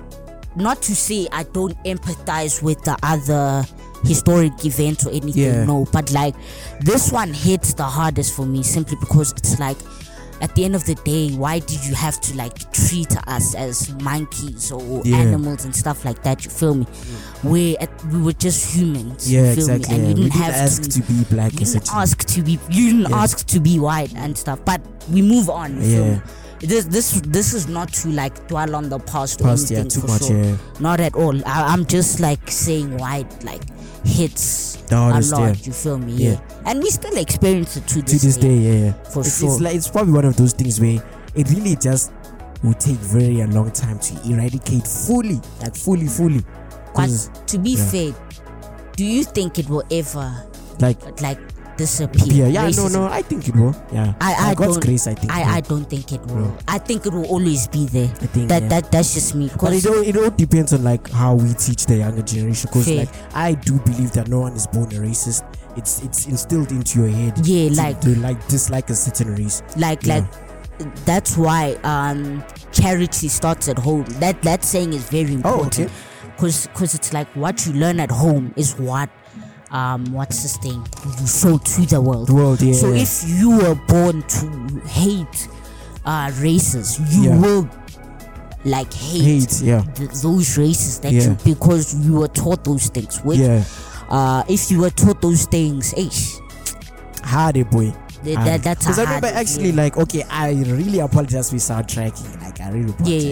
Speaker 1: not to say I don't empathize with the other historic events or anything,
Speaker 2: Yeah.
Speaker 1: no, but like this one hits the hardest for me simply because it's like at the end of the day, why did you have to like treat us as monkeys or
Speaker 2: Yeah.
Speaker 1: animals and stuff like that? You feel me? Where at, we were just humans.
Speaker 2: Yeah,
Speaker 1: you feel
Speaker 2: exactly.
Speaker 1: Me? And
Speaker 2: yeah.
Speaker 1: you
Speaker 2: We
Speaker 1: didn't
Speaker 2: didn't
Speaker 1: have
Speaker 2: ask
Speaker 1: to,
Speaker 2: to be black,
Speaker 1: you didn't
Speaker 2: essentially.
Speaker 1: ask to be. You didn't
Speaker 2: Yeah.
Speaker 1: ask to be white and stuff. But we move on. You feel
Speaker 2: Yeah.
Speaker 1: me? This this this is not to like dwell on the past or
Speaker 2: Past, yeah,
Speaker 1: anything
Speaker 2: too
Speaker 1: for
Speaker 2: much,
Speaker 1: sure.
Speaker 2: yeah.
Speaker 1: Not at all. I, I'm just like saying white like hits
Speaker 2: The
Speaker 1: a
Speaker 2: hardest,
Speaker 1: lot.
Speaker 2: yeah.
Speaker 1: You feel me?
Speaker 2: Yeah.
Speaker 1: Yeah. And we still experience it to
Speaker 2: To
Speaker 1: this,
Speaker 2: this day, yeah, yeah.
Speaker 1: For
Speaker 2: it's,
Speaker 1: sure.
Speaker 2: It's, like, it's probably one of those things where it really just will take very a long time to eradicate fully, like fully, fully.
Speaker 1: But
Speaker 2: 'Cause,
Speaker 1: to be
Speaker 2: yeah.
Speaker 1: fair, do you think it will ever
Speaker 2: like,
Speaker 1: like disappear?
Speaker 2: yeah, yeah, no,
Speaker 1: Racism?
Speaker 2: no, I think it will. Yeah,
Speaker 1: I,
Speaker 2: By
Speaker 1: I
Speaker 2: God's
Speaker 1: don't,
Speaker 2: grace, I think.
Speaker 1: I,
Speaker 2: yeah.
Speaker 1: I don't think it will.
Speaker 2: No.
Speaker 1: I think it will always be there.
Speaker 2: I think,
Speaker 1: that
Speaker 2: yeah.
Speaker 1: that that's just me.
Speaker 2: But it
Speaker 1: 'Cause
Speaker 2: all, it all depends on like how we teach the younger generation. Because
Speaker 1: Fair.
Speaker 2: like I do believe that no one is born a racist. It's it's instilled into your head.
Speaker 1: Yeah,
Speaker 2: to,
Speaker 1: like-
Speaker 2: to like dislike a certain race.
Speaker 1: like
Speaker 2: Yeah.
Speaker 1: like that's why um charity starts at home. That that saying is very important.
Speaker 2: okay.
Speaker 1: Cause cause it's like what you learn at home is what um what's this thing you show to the world.
Speaker 2: The world, yeah.
Speaker 1: So
Speaker 2: yeah.
Speaker 1: if you were born to hate uh races, you
Speaker 2: Yeah.
Speaker 1: will like hate,
Speaker 2: hate, yeah,
Speaker 1: th- those races that
Speaker 2: Yeah.
Speaker 1: you because you were taught those things. Which
Speaker 2: yeah,
Speaker 1: uh if you were taught those things, eish,
Speaker 2: hard eh, boy.
Speaker 1: Th-
Speaker 2: Hard.
Speaker 1: that- that's a
Speaker 2: Because I
Speaker 1: hard-
Speaker 2: remember actually
Speaker 1: yeah.
Speaker 2: like okay, I really apologize for soundtracking. Like I really
Speaker 1: Yeah,
Speaker 2: apologize.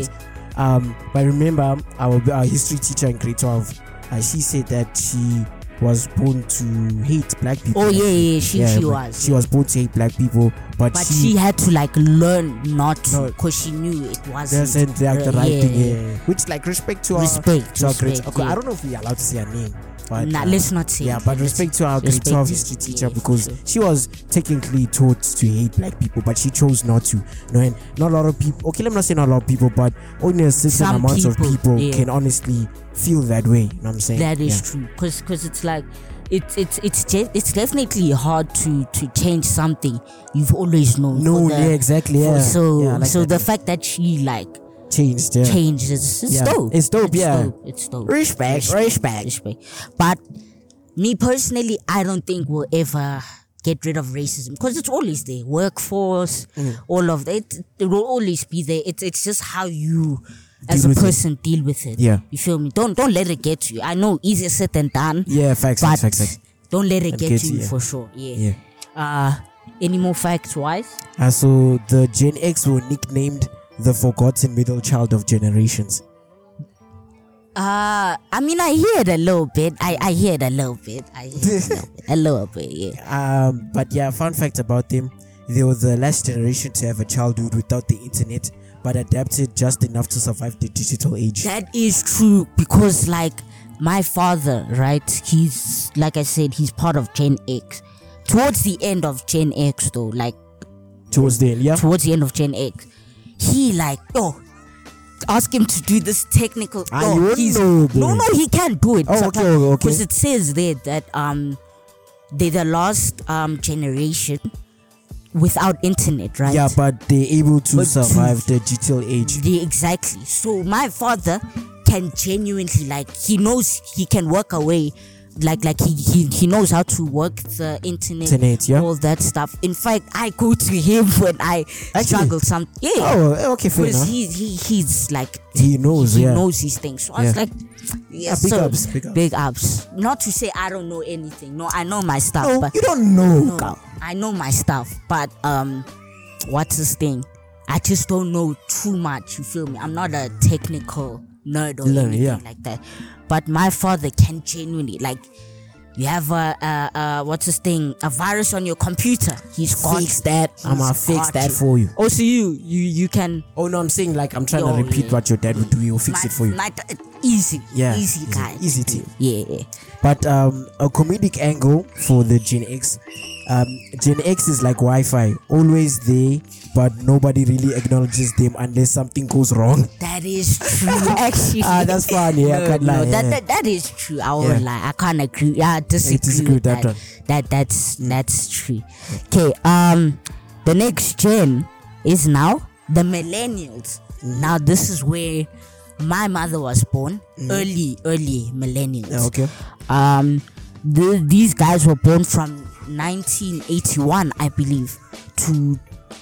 Speaker 2: Um, but remember, our, our history teacher in grade twelve, uh, she said that she was born to hate black people.
Speaker 1: Oh yeah, yeah, she
Speaker 2: Yeah,
Speaker 1: she
Speaker 2: but
Speaker 1: was.
Speaker 2: She was born to hate black people, but,
Speaker 1: But
Speaker 2: she,
Speaker 1: she had to like learn not to,
Speaker 2: No.
Speaker 1: because she knew it wasn't
Speaker 2: doesn't like the
Speaker 1: uh,
Speaker 2: right
Speaker 1: yeah,
Speaker 2: thing.
Speaker 1: yeah.
Speaker 2: Yeah. Which like respect to our
Speaker 1: Respect,
Speaker 2: to our grade.
Speaker 1: respect,
Speaker 2: Okay,
Speaker 1: yeah.
Speaker 2: I don't know if we're allowed to say her name. But,
Speaker 1: Nah,
Speaker 2: uh,
Speaker 1: let's not say
Speaker 2: yeah,
Speaker 1: it.
Speaker 2: but
Speaker 1: Let's-
Speaker 2: respect to our grade
Speaker 1: respect
Speaker 2: twelve
Speaker 1: it.
Speaker 2: history teacher
Speaker 1: Yeah,
Speaker 2: because
Speaker 1: sure.
Speaker 2: she was technically taught to hate black people, but she chose not to. No, and not a lot of people. Okay, let me not say not a lot of people, but only a certain
Speaker 1: Some
Speaker 2: amount of
Speaker 1: people,
Speaker 2: people
Speaker 1: yeah.
Speaker 2: can honestly feel that way. You know what I'm saying?
Speaker 1: That is
Speaker 2: Yeah.
Speaker 1: true, because because it's like it's it's it's je- it's definitely hard to to change something you've always known.
Speaker 2: No,
Speaker 1: for the-
Speaker 2: yeah, exactly.
Speaker 1: for-
Speaker 2: Yeah.
Speaker 1: So
Speaker 2: Yeah, I like
Speaker 1: so
Speaker 2: that,
Speaker 1: the
Speaker 2: yeah.
Speaker 1: fact that she like
Speaker 2: changed. Yeah.
Speaker 1: changed is it's
Speaker 2: Yeah,
Speaker 1: dope.
Speaker 2: it's dope, yeah.
Speaker 1: dope. It's dope.
Speaker 2: Respect, respect.
Speaker 1: respect. But me personally, I don't think we'll ever get rid of racism because it's always there. Workforce,
Speaker 2: Mm.
Speaker 1: all of that, it will always be there. It's it's just how you, as
Speaker 2: Deal
Speaker 1: a
Speaker 2: with it.
Speaker 1: person, deal with it.
Speaker 2: Yeah.
Speaker 1: You feel me? Don't don't let it get to you. I know easier said than done.
Speaker 2: Yeah, facts,
Speaker 1: But
Speaker 2: facts, facts, facts.
Speaker 1: don't let it get
Speaker 2: get
Speaker 1: to
Speaker 2: you,
Speaker 1: you
Speaker 2: yeah.
Speaker 1: for sure. Yeah.
Speaker 2: Yeah.
Speaker 1: Uh, any more facts wise?
Speaker 2: Uh, so the Gen X were nicknamed the forgotten middle child of generations.
Speaker 1: Uh, I mean, I hear it a little bit. I, I hear it a little bit. I hear it a little bit. A little bit, yeah.
Speaker 2: Um, but yeah, fun fact about them: they were the last generation to have a childhood without the internet, but adapted just enough to survive the digital age.
Speaker 1: That is true because, like, my father, right? He's, like I said, he's part of Gen X. Towards the end of Gen X, though, like,
Speaker 2: Towards then, yeah.
Speaker 1: towards the end of Gen X, he, like, oh, ask him to do this technical.
Speaker 2: Ah,
Speaker 1: oh,
Speaker 2: you wouldn't
Speaker 1: he's-
Speaker 2: know, boy.
Speaker 1: no, no, he can't do it.
Speaker 2: Oh, okay, okay.
Speaker 1: Because it says there that um, they're the last um generation without internet, right?
Speaker 2: Yeah, but they're able to
Speaker 1: But to-
Speaker 2: survive the digital age.
Speaker 1: The, exactly. So my father can genuinely, like, he knows he can work away, like like he he, he knows how to work the internet,
Speaker 2: Internet, yeah.
Speaker 1: all that stuff. In fact, I go to him when I
Speaker 2: Actually?
Speaker 1: struggle some, yeah,
Speaker 2: Oh, okay, fair
Speaker 1: because
Speaker 2: enough.
Speaker 1: he, he he's like
Speaker 2: He knows,
Speaker 1: he
Speaker 2: yeah.
Speaker 1: knows these things. So I was
Speaker 2: Yeah.
Speaker 1: like, yes,
Speaker 2: big
Speaker 1: sir.
Speaker 2: ups, big ups.
Speaker 1: big ups. Not to say I don't know anything. No, I know my stuff,
Speaker 2: No,
Speaker 1: but
Speaker 2: you don't know.
Speaker 1: no, I know my stuff, but um, what's this thing? I just don't know too much. You feel me? I'm not a technical nerd or
Speaker 2: Learn,
Speaker 1: anything
Speaker 2: yeah.
Speaker 1: like that. But my father can genuinely, like, you have a, a, a what's this thing? A virus on your computer. He's got
Speaker 2: Fix that. I'ma
Speaker 1: he's
Speaker 2: fix
Speaker 1: got
Speaker 2: that
Speaker 1: you.
Speaker 2: for you.
Speaker 1: Also, you, you, you can.
Speaker 2: Oh no, I'm saying like I'm trying
Speaker 1: Yo,
Speaker 2: to repeat
Speaker 1: yeah.
Speaker 2: what your dad would do. He'll fix
Speaker 1: Like,
Speaker 2: it for you.
Speaker 1: like, uh, easy,
Speaker 2: Yeah,
Speaker 1: easy
Speaker 2: easy,
Speaker 1: guy,
Speaker 2: easy team.
Speaker 1: Yeah, yeah.
Speaker 2: But um, a comedic angle for the Gen X. Um, Gen X is like Wi-Fi, always there, but nobody really acknowledges them unless something goes wrong.
Speaker 1: That is true, actually.
Speaker 2: Ah, that's funny. Yeah, I
Speaker 1: no,
Speaker 2: can't
Speaker 1: no,
Speaker 2: lie.
Speaker 1: that,
Speaker 2: yeah.
Speaker 1: that that is true. I won't
Speaker 2: Yeah.
Speaker 1: lie. I can't agree. Yeah, I disagree,
Speaker 2: disagree with that
Speaker 1: that.
Speaker 2: one.
Speaker 1: That that's that's true. Okay. Um, the next gen is now the millennials.
Speaker 2: Mm.
Speaker 1: Now this is where my mother was born. Early, early millennials.
Speaker 2: Yeah, okay.
Speaker 1: Um, the, these guys were born from nineteen eighty-one, I believe, to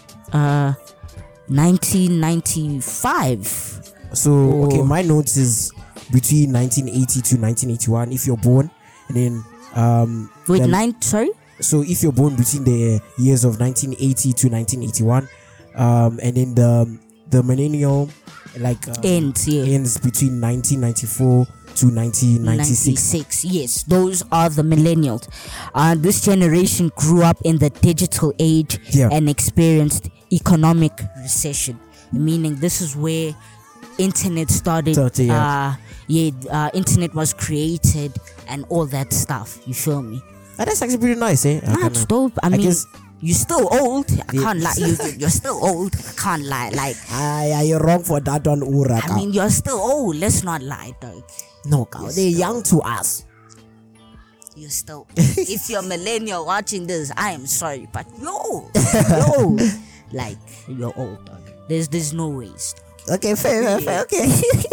Speaker 1: uh nineteen ninety-five.
Speaker 2: So
Speaker 1: Oh.
Speaker 2: okay, my notes is between nineteen eighty to nineteen eighty-one if you're born, and then um.
Speaker 1: Wait,
Speaker 2: the-
Speaker 1: nine? Sorry.
Speaker 2: So if you're born between the years of nineteen eighty to nineteen eighty-one, um, and then the the millennial like uh,
Speaker 1: Ends, yeah.
Speaker 2: ends between nineteen ninety-four to nineteen ninety-six.
Speaker 1: ninety-six, yes, those are the millennials. Uh, this generation grew up in the digital age
Speaker 2: Yeah.
Speaker 1: and experienced economic recession, meaning this is where internet started.
Speaker 2: Started, yeah.
Speaker 1: Uh, yeah, uh, internet was created and all that stuff. You feel me?
Speaker 2: Ah, that's actually pretty nice, eh? I
Speaker 1: That's
Speaker 2: can't-
Speaker 1: dope. I,
Speaker 2: I
Speaker 1: mean,
Speaker 2: guess-
Speaker 1: you're still old. I
Speaker 2: Yeah.
Speaker 1: can't lie. You, you're still old. I can't lie. Like,
Speaker 2: Ah, yeah, you're wrong for that one, Ura.
Speaker 1: I mean, you're still old. Let's not lie, dog.
Speaker 2: no, cow, they're young to us.
Speaker 1: You're still. If you're millennial watching this, I am sorry, but yo, yo, like you're old. Dog. There's there's no ways.
Speaker 2: Okay, fair, fair, okay.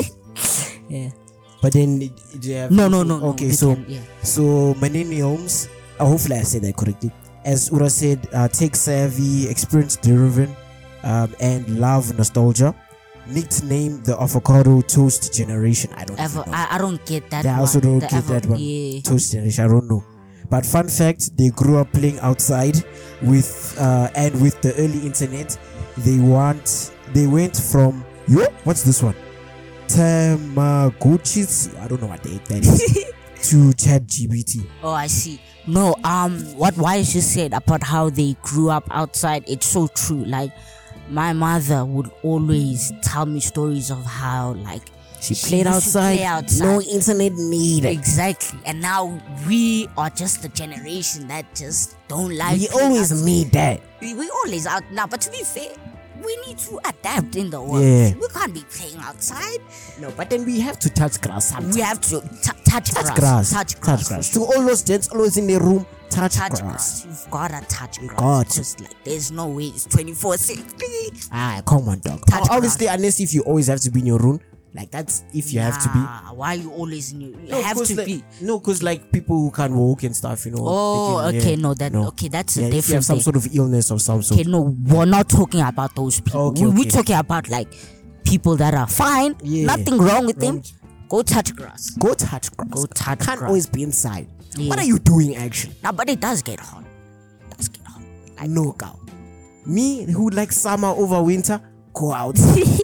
Speaker 1: Yeah.
Speaker 2: But then, do you have
Speaker 1: No, no, no. no,
Speaker 2: Okay,
Speaker 1: we
Speaker 2: so
Speaker 1: can- yeah.
Speaker 2: so millennials. Uh, hopefully, I said that correctly. As Ura said, uh, tech savvy, experience driven, um, and love nostalgia. Nicknamed the avocado toast generation. I don't
Speaker 1: Ever,
Speaker 2: even know.
Speaker 1: I, I don't get that.
Speaker 2: I
Speaker 1: one.
Speaker 2: also don't
Speaker 1: The
Speaker 2: get
Speaker 1: ever-
Speaker 2: that one.
Speaker 1: Yeah.
Speaker 2: Toast generation. I don't know. But fun fact: they grew up playing outside with uh, and with the early internet. They want they went from yo. What's this one? Tamagotchi. I don't know what the heck that is. To ChatGPT.
Speaker 1: Oh, I see. No, um, what Wise just said about how they grew up outside, it's so true. Like, my mother would always tell me stories of how, like,
Speaker 2: she played
Speaker 1: used to
Speaker 2: outside,
Speaker 1: play outside.
Speaker 2: no internet needed.
Speaker 1: Exactly. And now we are just the generation that just don't like
Speaker 2: We
Speaker 1: playing
Speaker 2: always
Speaker 1: outside.
Speaker 2: need that.
Speaker 1: We, we always out now, but to be fair, we need to adapt in the world.
Speaker 2: Yeah.
Speaker 1: We can't be playing outside.
Speaker 2: No, but then we have to touch grass sometimes.
Speaker 1: We have to t- touch,
Speaker 2: touch
Speaker 1: grass.
Speaker 2: grass.
Speaker 1: Touch grass.
Speaker 2: Touch grass.
Speaker 1: for
Speaker 2: To
Speaker 1: sure.
Speaker 2: all those gents always in the room, touch,
Speaker 1: Touch
Speaker 2: grass.
Speaker 1: grass. You've gotta touch grass.
Speaker 2: got to.
Speaker 1: Just like there's no way it's twenty-four seven.
Speaker 2: Ah, come on, dog.
Speaker 1: Touch
Speaker 2: Obviously, unless if you always have to be in your room, like that's if you have to be.
Speaker 1: Why you always in your, you
Speaker 2: No,
Speaker 1: have
Speaker 2: 'cause
Speaker 1: to
Speaker 2: like,
Speaker 1: be.
Speaker 2: No, because like people who can't walk and stuff, you know.
Speaker 1: Oh,
Speaker 2: they can-
Speaker 1: okay,
Speaker 2: yeah,
Speaker 1: no, that
Speaker 2: no.
Speaker 1: okay, that's
Speaker 2: Yeah,
Speaker 1: a
Speaker 2: if you
Speaker 1: different
Speaker 2: have some
Speaker 1: thing.
Speaker 2: sort of illness of some sort.
Speaker 1: Okay, no, we're not talking about those people.
Speaker 2: Okay,
Speaker 1: we, We're
Speaker 2: okay.
Speaker 1: talking about like people that are fine,
Speaker 2: Yeah.
Speaker 1: nothing wrong with
Speaker 2: Wrong.
Speaker 1: them. Go touch grass.
Speaker 2: Go touch grass.
Speaker 1: Go touch
Speaker 2: Can't
Speaker 1: grass.
Speaker 2: always be inside.
Speaker 1: Yeah.
Speaker 2: What are you doing, actually?
Speaker 1: Now, but it does get hot. It does get hot.
Speaker 2: I know, cow. Me who like summer over winter, go out.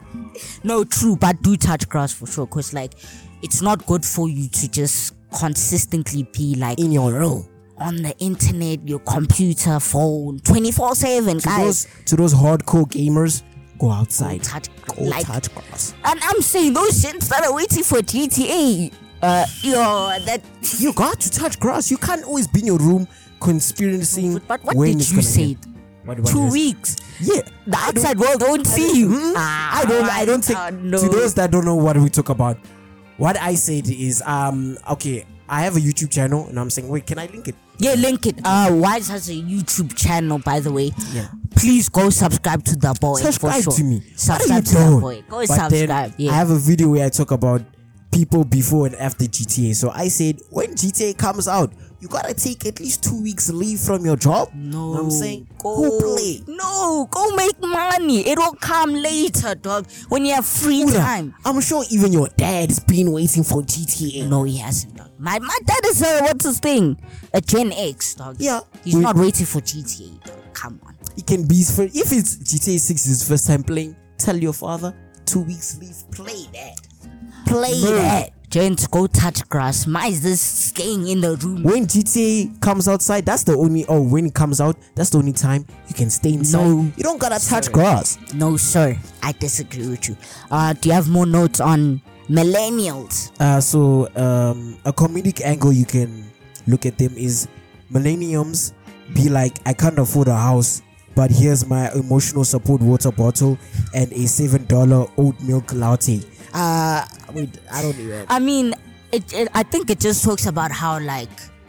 Speaker 1: No, true, but do touch grass for sure. Cause like, it's not good for you to just consistently be like
Speaker 2: in your room.
Speaker 1: on the internet, your computer, phone, twenty-four seven,
Speaker 2: To
Speaker 1: guys.
Speaker 2: those to those hardcore gamers, go outside.
Speaker 1: touch,
Speaker 2: Go
Speaker 1: like,
Speaker 2: touch grass.
Speaker 1: and I'm saying those gents that are waiting for G T A, uh, yo, that.
Speaker 2: You got to touch grass. You can't always be in your room conspirating.
Speaker 1: But what
Speaker 2: when
Speaker 1: did
Speaker 2: it's
Speaker 1: you
Speaker 2: gonna
Speaker 1: say?
Speaker 2: end. What, what
Speaker 1: Two
Speaker 2: is-
Speaker 1: weeks.
Speaker 2: Yeah.
Speaker 1: The outside world won't see you.
Speaker 2: Hmm?
Speaker 1: Ah,
Speaker 2: I don't. I don't think.
Speaker 1: uh, no.
Speaker 2: To those that don't know what we talk about, what I said is, um, okay, I have a YouTube channel, and I'm saying, wait, can I link it?
Speaker 1: Yeah, link it. Uh, Wise has a YouTube channel, by the way.
Speaker 2: Yeah.
Speaker 1: Please go subscribe to the boy.
Speaker 2: Subscribe
Speaker 1: for sure.
Speaker 2: to me.
Speaker 1: Subscribe
Speaker 2: what are you
Speaker 1: to the
Speaker 2: doing?
Speaker 1: boy. Go
Speaker 2: But
Speaker 1: subscribe.
Speaker 2: then
Speaker 1: Yeah.
Speaker 2: I have a video where I talk about people before and after G T A. So I said, when G T A comes out, you gotta take at least two weeks leave from your job.
Speaker 1: No,
Speaker 2: Know what I'm saying,
Speaker 1: go
Speaker 2: go play.
Speaker 1: No, go make money. It will come later, dog. When you have free
Speaker 2: Ura,
Speaker 1: time.
Speaker 2: I'm sure even your dad's been waiting for G T A.
Speaker 1: No, he hasn't, dog. My my dad is a what's his thing? A Gen X, dog.
Speaker 2: Yeah.
Speaker 1: He's
Speaker 2: Wait.
Speaker 1: not waiting for G T A, dog. Come on.
Speaker 2: He can be for if it's G T A six his first time playing. Tell your father two weeks leave. Play that. Play
Speaker 1: No.
Speaker 2: that.
Speaker 1: Gents, go touch grass. My is this staying in the room?
Speaker 2: When G T A comes outside, that's the only. Oh, when it comes out, that's the only time you can stay inside.
Speaker 1: No.
Speaker 2: You don't gotta touch grass.
Speaker 1: No, sir. I disagree with you. Uh, do you have more notes on millennials?
Speaker 2: Uh, so um, a comedic angle you can look at them is millenniums be like, I can't afford a house, but here's my emotional support water bottle and a seven dollar oat milk latte. Uh, wait, I don't know.
Speaker 1: I mean, it, it. I think it just talks about how like.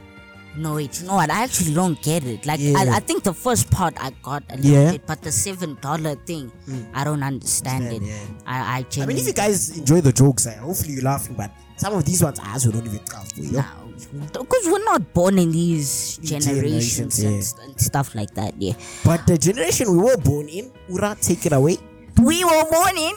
Speaker 1: No, wait. You know what? I actually don't get it. Like,
Speaker 2: Yeah.
Speaker 1: I, I think the first part I got a little
Speaker 2: Yeah.
Speaker 1: bit, but the seven dollar thing, I don't understand it.
Speaker 2: Yeah.
Speaker 1: I, I
Speaker 2: I mean,
Speaker 1: genuinely.
Speaker 2: if you guys enjoy the jokes, uh, hopefully you're laughing, but some of these ones I also don't even count for you.
Speaker 1: Because we're not born in these generations,
Speaker 2: Generations,
Speaker 1: and,
Speaker 2: yeah.
Speaker 1: st- and stuff like that. Yeah,
Speaker 2: But the generation we were born in, Ura, take it away.
Speaker 1: we were born in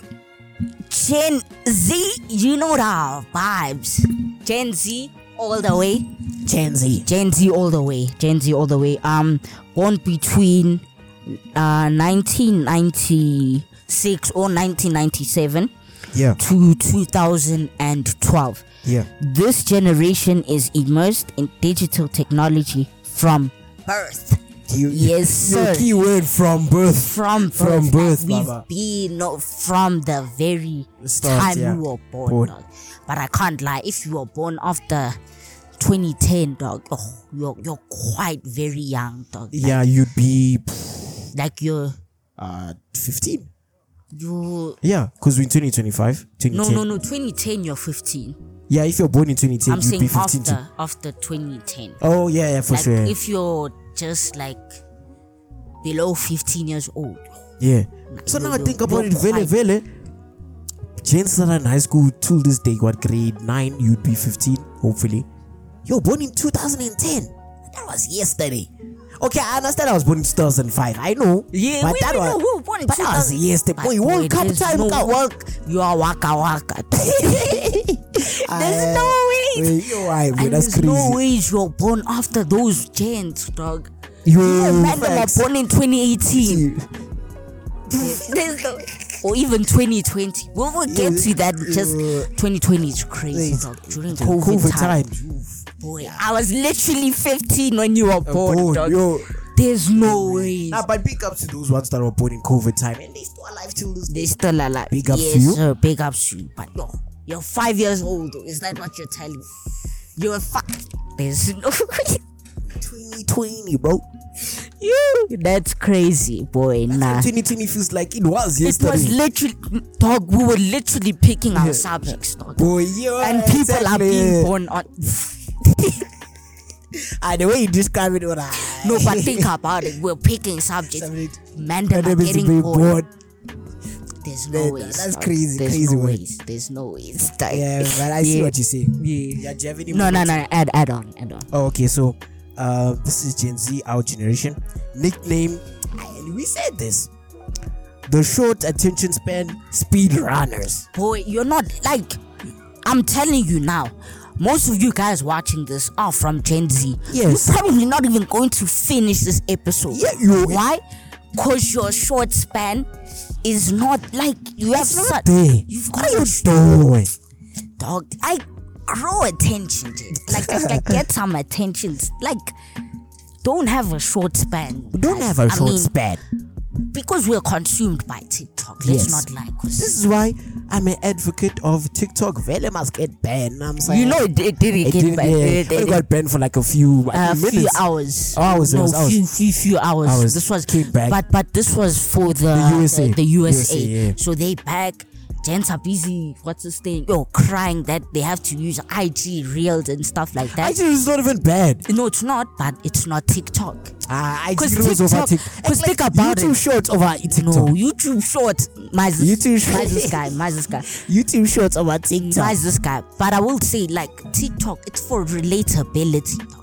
Speaker 1: Gen Z. You know the vibes. Gen Z all the way.
Speaker 2: Gen Z.
Speaker 1: Gen Z all the way. Gen Z all the way. Um, born between uh nineteen ninety-six or nineteen ninety-seven
Speaker 2: Yeah.
Speaker 1: to two thousand twelve.
Speaker 2: Yeah.
Speaker 1: This generation is immersed in digital technology from birth.
Speaker 2: You,
Speaker 1: Yes,
Speaker 2: your
Speaker 1: sir.
Speaker 2: key word from birth.
Speaker 1: From birth,
Speaker 2: From birth,
Speaker 1: like,
Speaker 2: Baba.
Speaker 1: we've been no, from the very
Speaker 2: Start,
Speaker 1: time
Speaker 2: yeah.
Speaker 1: we were born,
Speaker 2: Born.
Speaker 1: dog. But I can't lie, if you were born after twenty ten, dog, oh, you're you're quite very young, dog. Like,
Speaker 2: Yeah, you'd be pff,
Speaker 1: like you're
Speaker 2: uh fifteen.
Speaker 1: you.
Speaker 2: Yeah, because we're in twenty twenty-five. twenty ten.
Speaker 1: No, no, no. twenty ten, you're fifteen.
Speaker 2: Yeah, if you're born in twenty ten,
Speaker 1: I'm
Speaker 2: you'd
Speaker 1: saying
Speaker 2: be fifteen
Speaker 1: after
Speaker 2: too.
Speaker 1: after twenty ten.
Speaker 2: Oh, yeah, yeah, for
Speaker 1: Like
Speaker 2: sure.
Speaker 1: if you're just like below fifteen years old.
Speaker 2: Yeah. So
Speaker 1: you're-
Speaker 2: now I think
Speaker 1: you're-
Speaker 2: about it,
Speaker 1: you're
Speaker 2: vele,
Speaker 1: quite-
Speaker 2: vele. Gents that are in high school till this day, what, grade nine, you'd be fifteen, hopefully. You're born in two thousand ten. That was yesterday. Okay, I understand I was born in two thousand five. I know.
Speaker 1: Yeah,
Speaker 2: but
Speaker 1: we,
Speaker 2: that
Speaker 1: we
Speaker 2: was,
Speaker 1: know we were born in
Speaker 2: but that was
Speaker 1: two thousand.
Speaker 2: yesterday. Boy,
Speaker 1: But
Speaker 2: World Cup
Speaker 1: there's
Speaker 2: time.
Speaker 1: no
Speaker 2: cow.
Speaker 1: work. You are waka waka. There's
Speaker 2: Uh,
Speaker 1: no way.
Speaker 2: Wait, yo, I, bro,
Speaker 1: And
Speaker 2: that's
Speaker 1: there's
Speaker 2: crazy.
Speaker 1: no ways you're born after those gents, dog.
Speaker 2: Yo,
Speaker 1: You man them are
Speaker 2: facts.
Speaker 1: born in twenty eighteen. There's no, or even twenty twenty. We will get
Speaker 2: Yeah,
Speaker 1: to that.
Speaker 2: uh,
Speaker 1: Just twenty twenty is crazy.
Speaker 2: Wait,
Speaker 1: Dog. During
Speaker 2: during
Speaker 1: COVID,
Speaker 2: COVID
Speaker 1: time.
Speaker 2: time.
Speaker 1: Boy, I was literally fifteen when you were born.
Speaker 2: Born,
Speaker 1: dog.
Speaker 2: yo.
Speaker 1: There's no way.
Speaker 2: Nah, but big ups to those ones that were born in COVID time and they still alive till this day.
Speaker 1: They still alive.
Speaker 2: Big ups
Speaker 1: yes,
Speaker 2: to you.
Speaker 1: Sir, big ups to you. But yo, you're five years old. Though. Is that what you're telling me? You're five. There's no way.
Speaker 2: twenty twenty, bro.
Speaker 1: You. That's crazy, boy. Nah.
Speaker 2: twenty twenty feels like it was
Speaker 1: It
Speaker 2: yesterday.
Speaker 1: was literally, dog. We were literally picking our subjects, dog.
Speaker 2: Boy, yo,
Speaker 1: And people
Speaker 2: exactly.
Speaker 1: are being born on.
Speaker 2: Ah, the way you describe it, all right.
Speaker 1: No, but think about it. We're picking subjects. Man, they're
Speaker 2: That is
Speaker 1: getting
Speaker 2: very
Speaker 1: bored.
Speaker 2: bored.
Speaker 1: There's no
Speaker 2: That-
Speaker 1: ways.
Speaker 2: that's
Speaker 1: dog.
Speaker 2: crazy,
Speaker 1: There's
Speaker 2: crazy
Speaker 1: no
Speaker 2: word.
Speaker 1: ways. There's no ways. dog.
Speaker 2: Yeah, but I see
Speaker 1: Yeah.
Speaker 2: what you say.
Speaker 1: Yeah.
Speaker 2: Yeah, do you have any
Speaker 1: No, no,
Speaker 2: moments?
Speaker 1: no. Add, add on, add on.
Speaker 2: Oh, okay, so uh, this is Gen Z, our generation. Nickname, and we said this. The short attention span speed runners.
Speaker 1: Boy, you're not like. I'm telling you now. Most of you guys watching this are from Gen Z.
Speaker 2: Yes.
Speaker 1: You're probably not even going to finish this episode.
Speaker 2: Yeah, you-
Speaker 1: Why? Because your short span is not like you have
Speaker 2: It's not
Speaker 1: such.
Speaker 2: there.
Speaker 1: You've
Speaker 2: What
Speaker 1: got
Speaker 2: are you
Speaker 1: a
Speaker 2: doing?
Speaker 1: dog. I grow attention, Jay. Like I, I get some attention. Like don't have a short span.
Speaker 2: We don't
Speaker 1: guys.
Speaker 2: have a
Speaker 1: I
Speaker 2: short
Speaker 1: mean,
Speaker 2: span.
Speaker 1: because we're consumed by TikTok. Let's
Speaker 2: Yes.
Speaker 1: not lie. 'Cause
Speaker 2: This is why I'm an advocate of TikTok. Vele must get banned. I'm saying.
Speaker 1: you know it, it didn't
Speaker 2: it
Speaker 1: get
Speaker 2: didn't,
Speaker 1: bad.
Speaker 2: yeah,
Speaker 1: It-
Speaker 2: it
Speaker 1: it-
Speaker 2: got banned for like a few, I
Speaker 1: a
Speaker 2: think,
Speaker 1: few
Speaker 2: minutes.
Speaker 1: hours.
Speaker 2: Hours, it
Speaker 1: no,
Speaker 2: was hours.
Speaker 1: few, few, few hours.
Speaker 2: Hours.
Speaker 1: This was
Speaker 2: Came back.
Speaker 1: but but this was for the
Speaker 2: The U S A.
Speaker 1: The, the U S A.
Speaker 2: U S A, yeah.
Speaker 1: So they back. Gents are busy. What's this thing? Yo, crying that they have to use I G reels and stuff like that.
Speaker 2: I think it's not even bad.
Speaker 1: no, it's not. But it's not TikTok.
Speaker 2: Ah, I
Speaker 1: Because
Speaker 2: think it was over
Speaker 1: TikTok-
Speaker 2: TikTok.
Speaker 1: 'cause think about
Speaker 2: YouTube
Speaker 1: it.
Speaker 2: shorts over TikTok.
Speaker 1: No, YouTube Shorts. Mine's
Speaker 2: YouTube Shorts.
Speaker 1: Mine's this guy. Mine's this guy.
Speaker 2: YouTube shorts over TikTok.
Speaker 1: Mine's this guy. But I will say, like TikTok, it's for relatability, dog.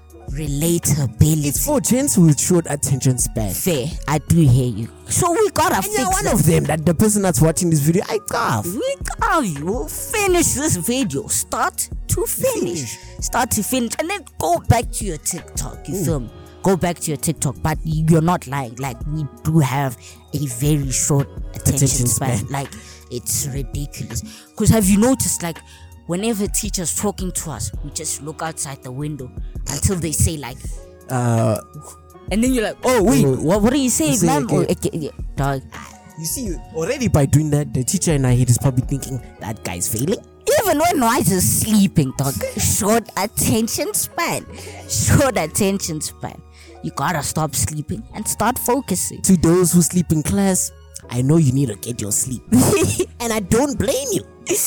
Speaker 1: Relatability.
Speaker 2: It's for gents with short attention span.
Speaker 1: Fair. I do hear you. So we gotta
Speaker 2: And
Speaker 1: fix
Speaker 2: you're one
Speaker 1: that.
Speaker 2: of them. That the person that's watching this video, I cough.
Speaker 1: We gotta you finish this video. Start to finish.
Speaker 2: Finish.
Speaker 1: Start to finish. And then go back to your TikTok. You feel me? Go back to your TikTok. But you're not lying. Like we do have a very short attention,
Speaker 2: Attention
Speaker 1: span.
Speaker 2: span.
Speaker 1: Like it's ridiculous. Because have you noticed, like, whenever teachers talking to us, we just look outside the window until they say like,
Speaker 2: Uh,
Speaker 1: and then you're like, oh wait,
Speaker 2: Oh,
Speaker 1: what, what are you saying,
Speaker 2: say
Speaker 1: ma'am?
Speaker 2: again.
Speaker 1: Oh, okay, yeah, dog.
Speaker 2: you see, already by doing that, the teacher in our head is probably thinking that guy's failing.
Speaker 1: Even when I just sleeping, dog. Short attention span. Short attention span. You gotta stop sleeping and start focusing.
Speaker 2: To those who sleep in class, I know you need to get your sleep, and I don't blame you.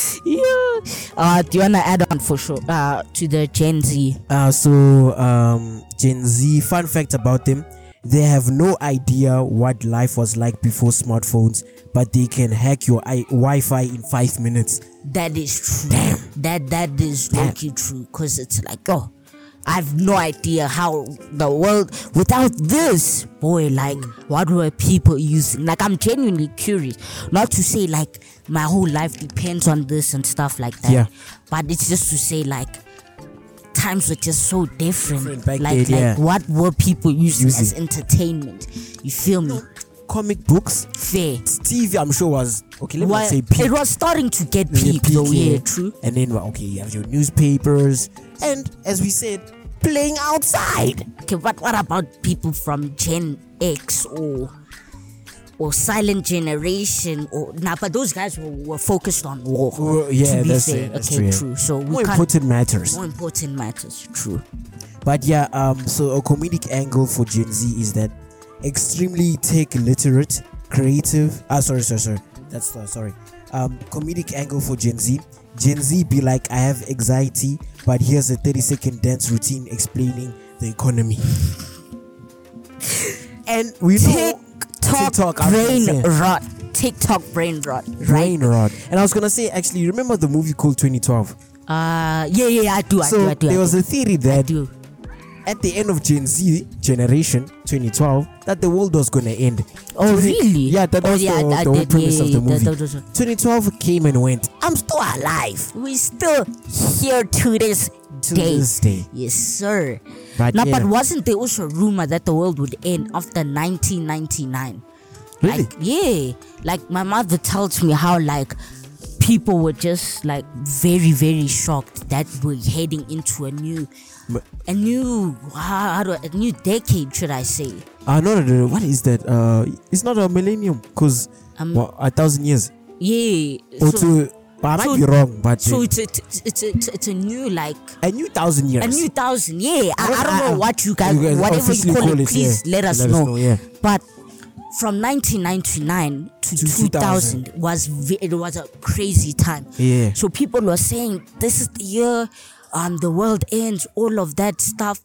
Speaker 1: Yeah. Uh, do you wanna add on for sure? Uh, to the Gen Z.
Speaker 2: Uh, so um, Gen Z. Fun fact about them: they have no idea what life was like before smartphones, but they can hack your I- Wi-Fi in five minutes.
Speaker 1: That is true. Damn. That that is lucky true. Cause it's like, oh, I've no idea how the world without this, boy. Like, what were people using? Like, I'm genuinely curious. Not to say like my whole life depends on this and stuff like that.
Speaker 2: Yeah.
Speaker 1: But it's just to say like times were just so different.
Speaker 2: Different back
Speaker 1: like,
Speaker 2: then, yeah.
Speaker 1: like what were people using,
Speaker 2: Using.
Speaker 1: as entertainment? You feel me?
Speaker 2: Comic books,
Speaker 1: Fair.
Speaker 2: T V. I'm sure was okay. Let me
Speaker 1: Why-
Speaker 2: not say peak.
Speaker 1: it was starting to get
Speaker 2: Yeah,
Speaker 1: peak
Speaker 2: peak,
Speaker 1: though. Yeah,
Speaker 2: yeah.
Speaker 1: true.
Speaker 2: And then well, okay, you have your newspapers, and as we said, playing outside.
Speaker 1: Okay, but what about people from Gen X or or Silent Generation or nah? But those guys were, were focused on war.
Speaker 2: Well, yeah,
Speaker 1: to be
Speaker 2: that's
Speaker 1: fair.
Speaker 2: it, that's
Speaker 1: okay,
Speaker 2: true, yeah.
Speaker 1: true. So we
Speaker 2: More
Speaker 1: can't.
Speaker 2: important matters.
Speaker 1: More important matters. True.
Speaker 2: But yeah, um, so a comedic angle for Gen Z is that extremely tech literate, creative. Ah, sorry, sorry, sorry. That's uh, sorry. Um, comedic angle for Gen Z. Gen Z be like, I have anxiety, but here's a thirty second dance routine explaining the economy. And we know
Speaker 1: TikTok,
Speaker 2: TikTok, I was gonna
Speaker 1: brain
Speaker 2: say.
Speaker 1: rot. TikTok brain rot. Right.
Speaker 2: brain rot. And I was gonna say, actually, you remember the movie called twenty twelve?
Speaker 1: Uh, yeah, yeah, I do. I
Speaker 2: So
Speaker 1: do. I do.
Speaker 2: there
Speaker 1: I
Speaker 2: was
Speaker 1: do.
Speaker 2: a theory
Speaker 1: I
Speaker 2: that
Speaker 1: do.
Speaker 2: at the end of Gen Z generation twenty twelve, that the world was gonna end.
Speaker 1: Oh,
Speaker 2: twenty
Speaker 1: really?
Speaker 2: Yeah, that
Speaker 1: Oh,
Speaker 2: was
Speaker 1: yeah,
Speaker 2: the,
Speaker 1: I
Speaker 2: the whole
Speaker 1: did,
Speaker 2: premise
Speaker 1: yeah,
Speaker 2: of the
Speaker 1: yeah,
Speaker 2: movie.
Speaker 1: that- that was-
Speaker 2: twenty twelve came and went. I'm still alive
Speaker 1: We still here to this
Speaker 2: to
Speaker 1: day.
Speaker 2: this day.
Speaker 1: Yes, sir.
Speaker 2: But
Speaker 1: Now,
Speaker 2: yeah.
Speaker 1: but wasn't there also a rumor that the world would end after nineteen ninety-nine?
Speaker 2: Really?
Speaker 1: Like, yeah. Like my mother tells me how like people were just like very very shocked that we're heading into a new,
Speaker 2: But-
Speaker 1: a new, how, how do I, a new decade, should I say?
Speaker 2: Uh, no, no, no. What is that? Uh, it's not a millennium, because
Speaker 1: Um,
Speaker 2: well, a thousand years.
Speaker 1: Yeah.
Speaker 2: Or
Speaker 1: So,
Speaker 2: two. But I might
Speaker 1: so-
Speaker 2: be wrong, but
Speaker 1: so
Speaker 2: uh,
Speaker 1: it's a, it's it's a, it's a new like
Speaker 2: a new thousand years.
Speaker 1: a new thousand. Yeah. I, I don't
Speaker 2: I-
Speaker 1: know
Speaker 2: I-
Speaker 1: what you guys,
Speaker 2: you guys
Speaker 1: whatever you
Speaker 2: officially
Speaker 1: call,
Speaker 2: call
Speaker 1: it,
Speaker 2: it,
Speaker 1: please
Speaker 2: yeah.
Speaker 1: let us
Speaker 2: Let us
Speaker 1: know.
Speaker 2: know, yeah.
Speaker 1: But from nineteen ninety-nine to,
Speaker 2: To
Speaker 1: two thousand was ve- it was a crazy time.
Speaker 2: Yeah.
Speaker 1: So people were saying this is the year um the world ends, all of that stuff.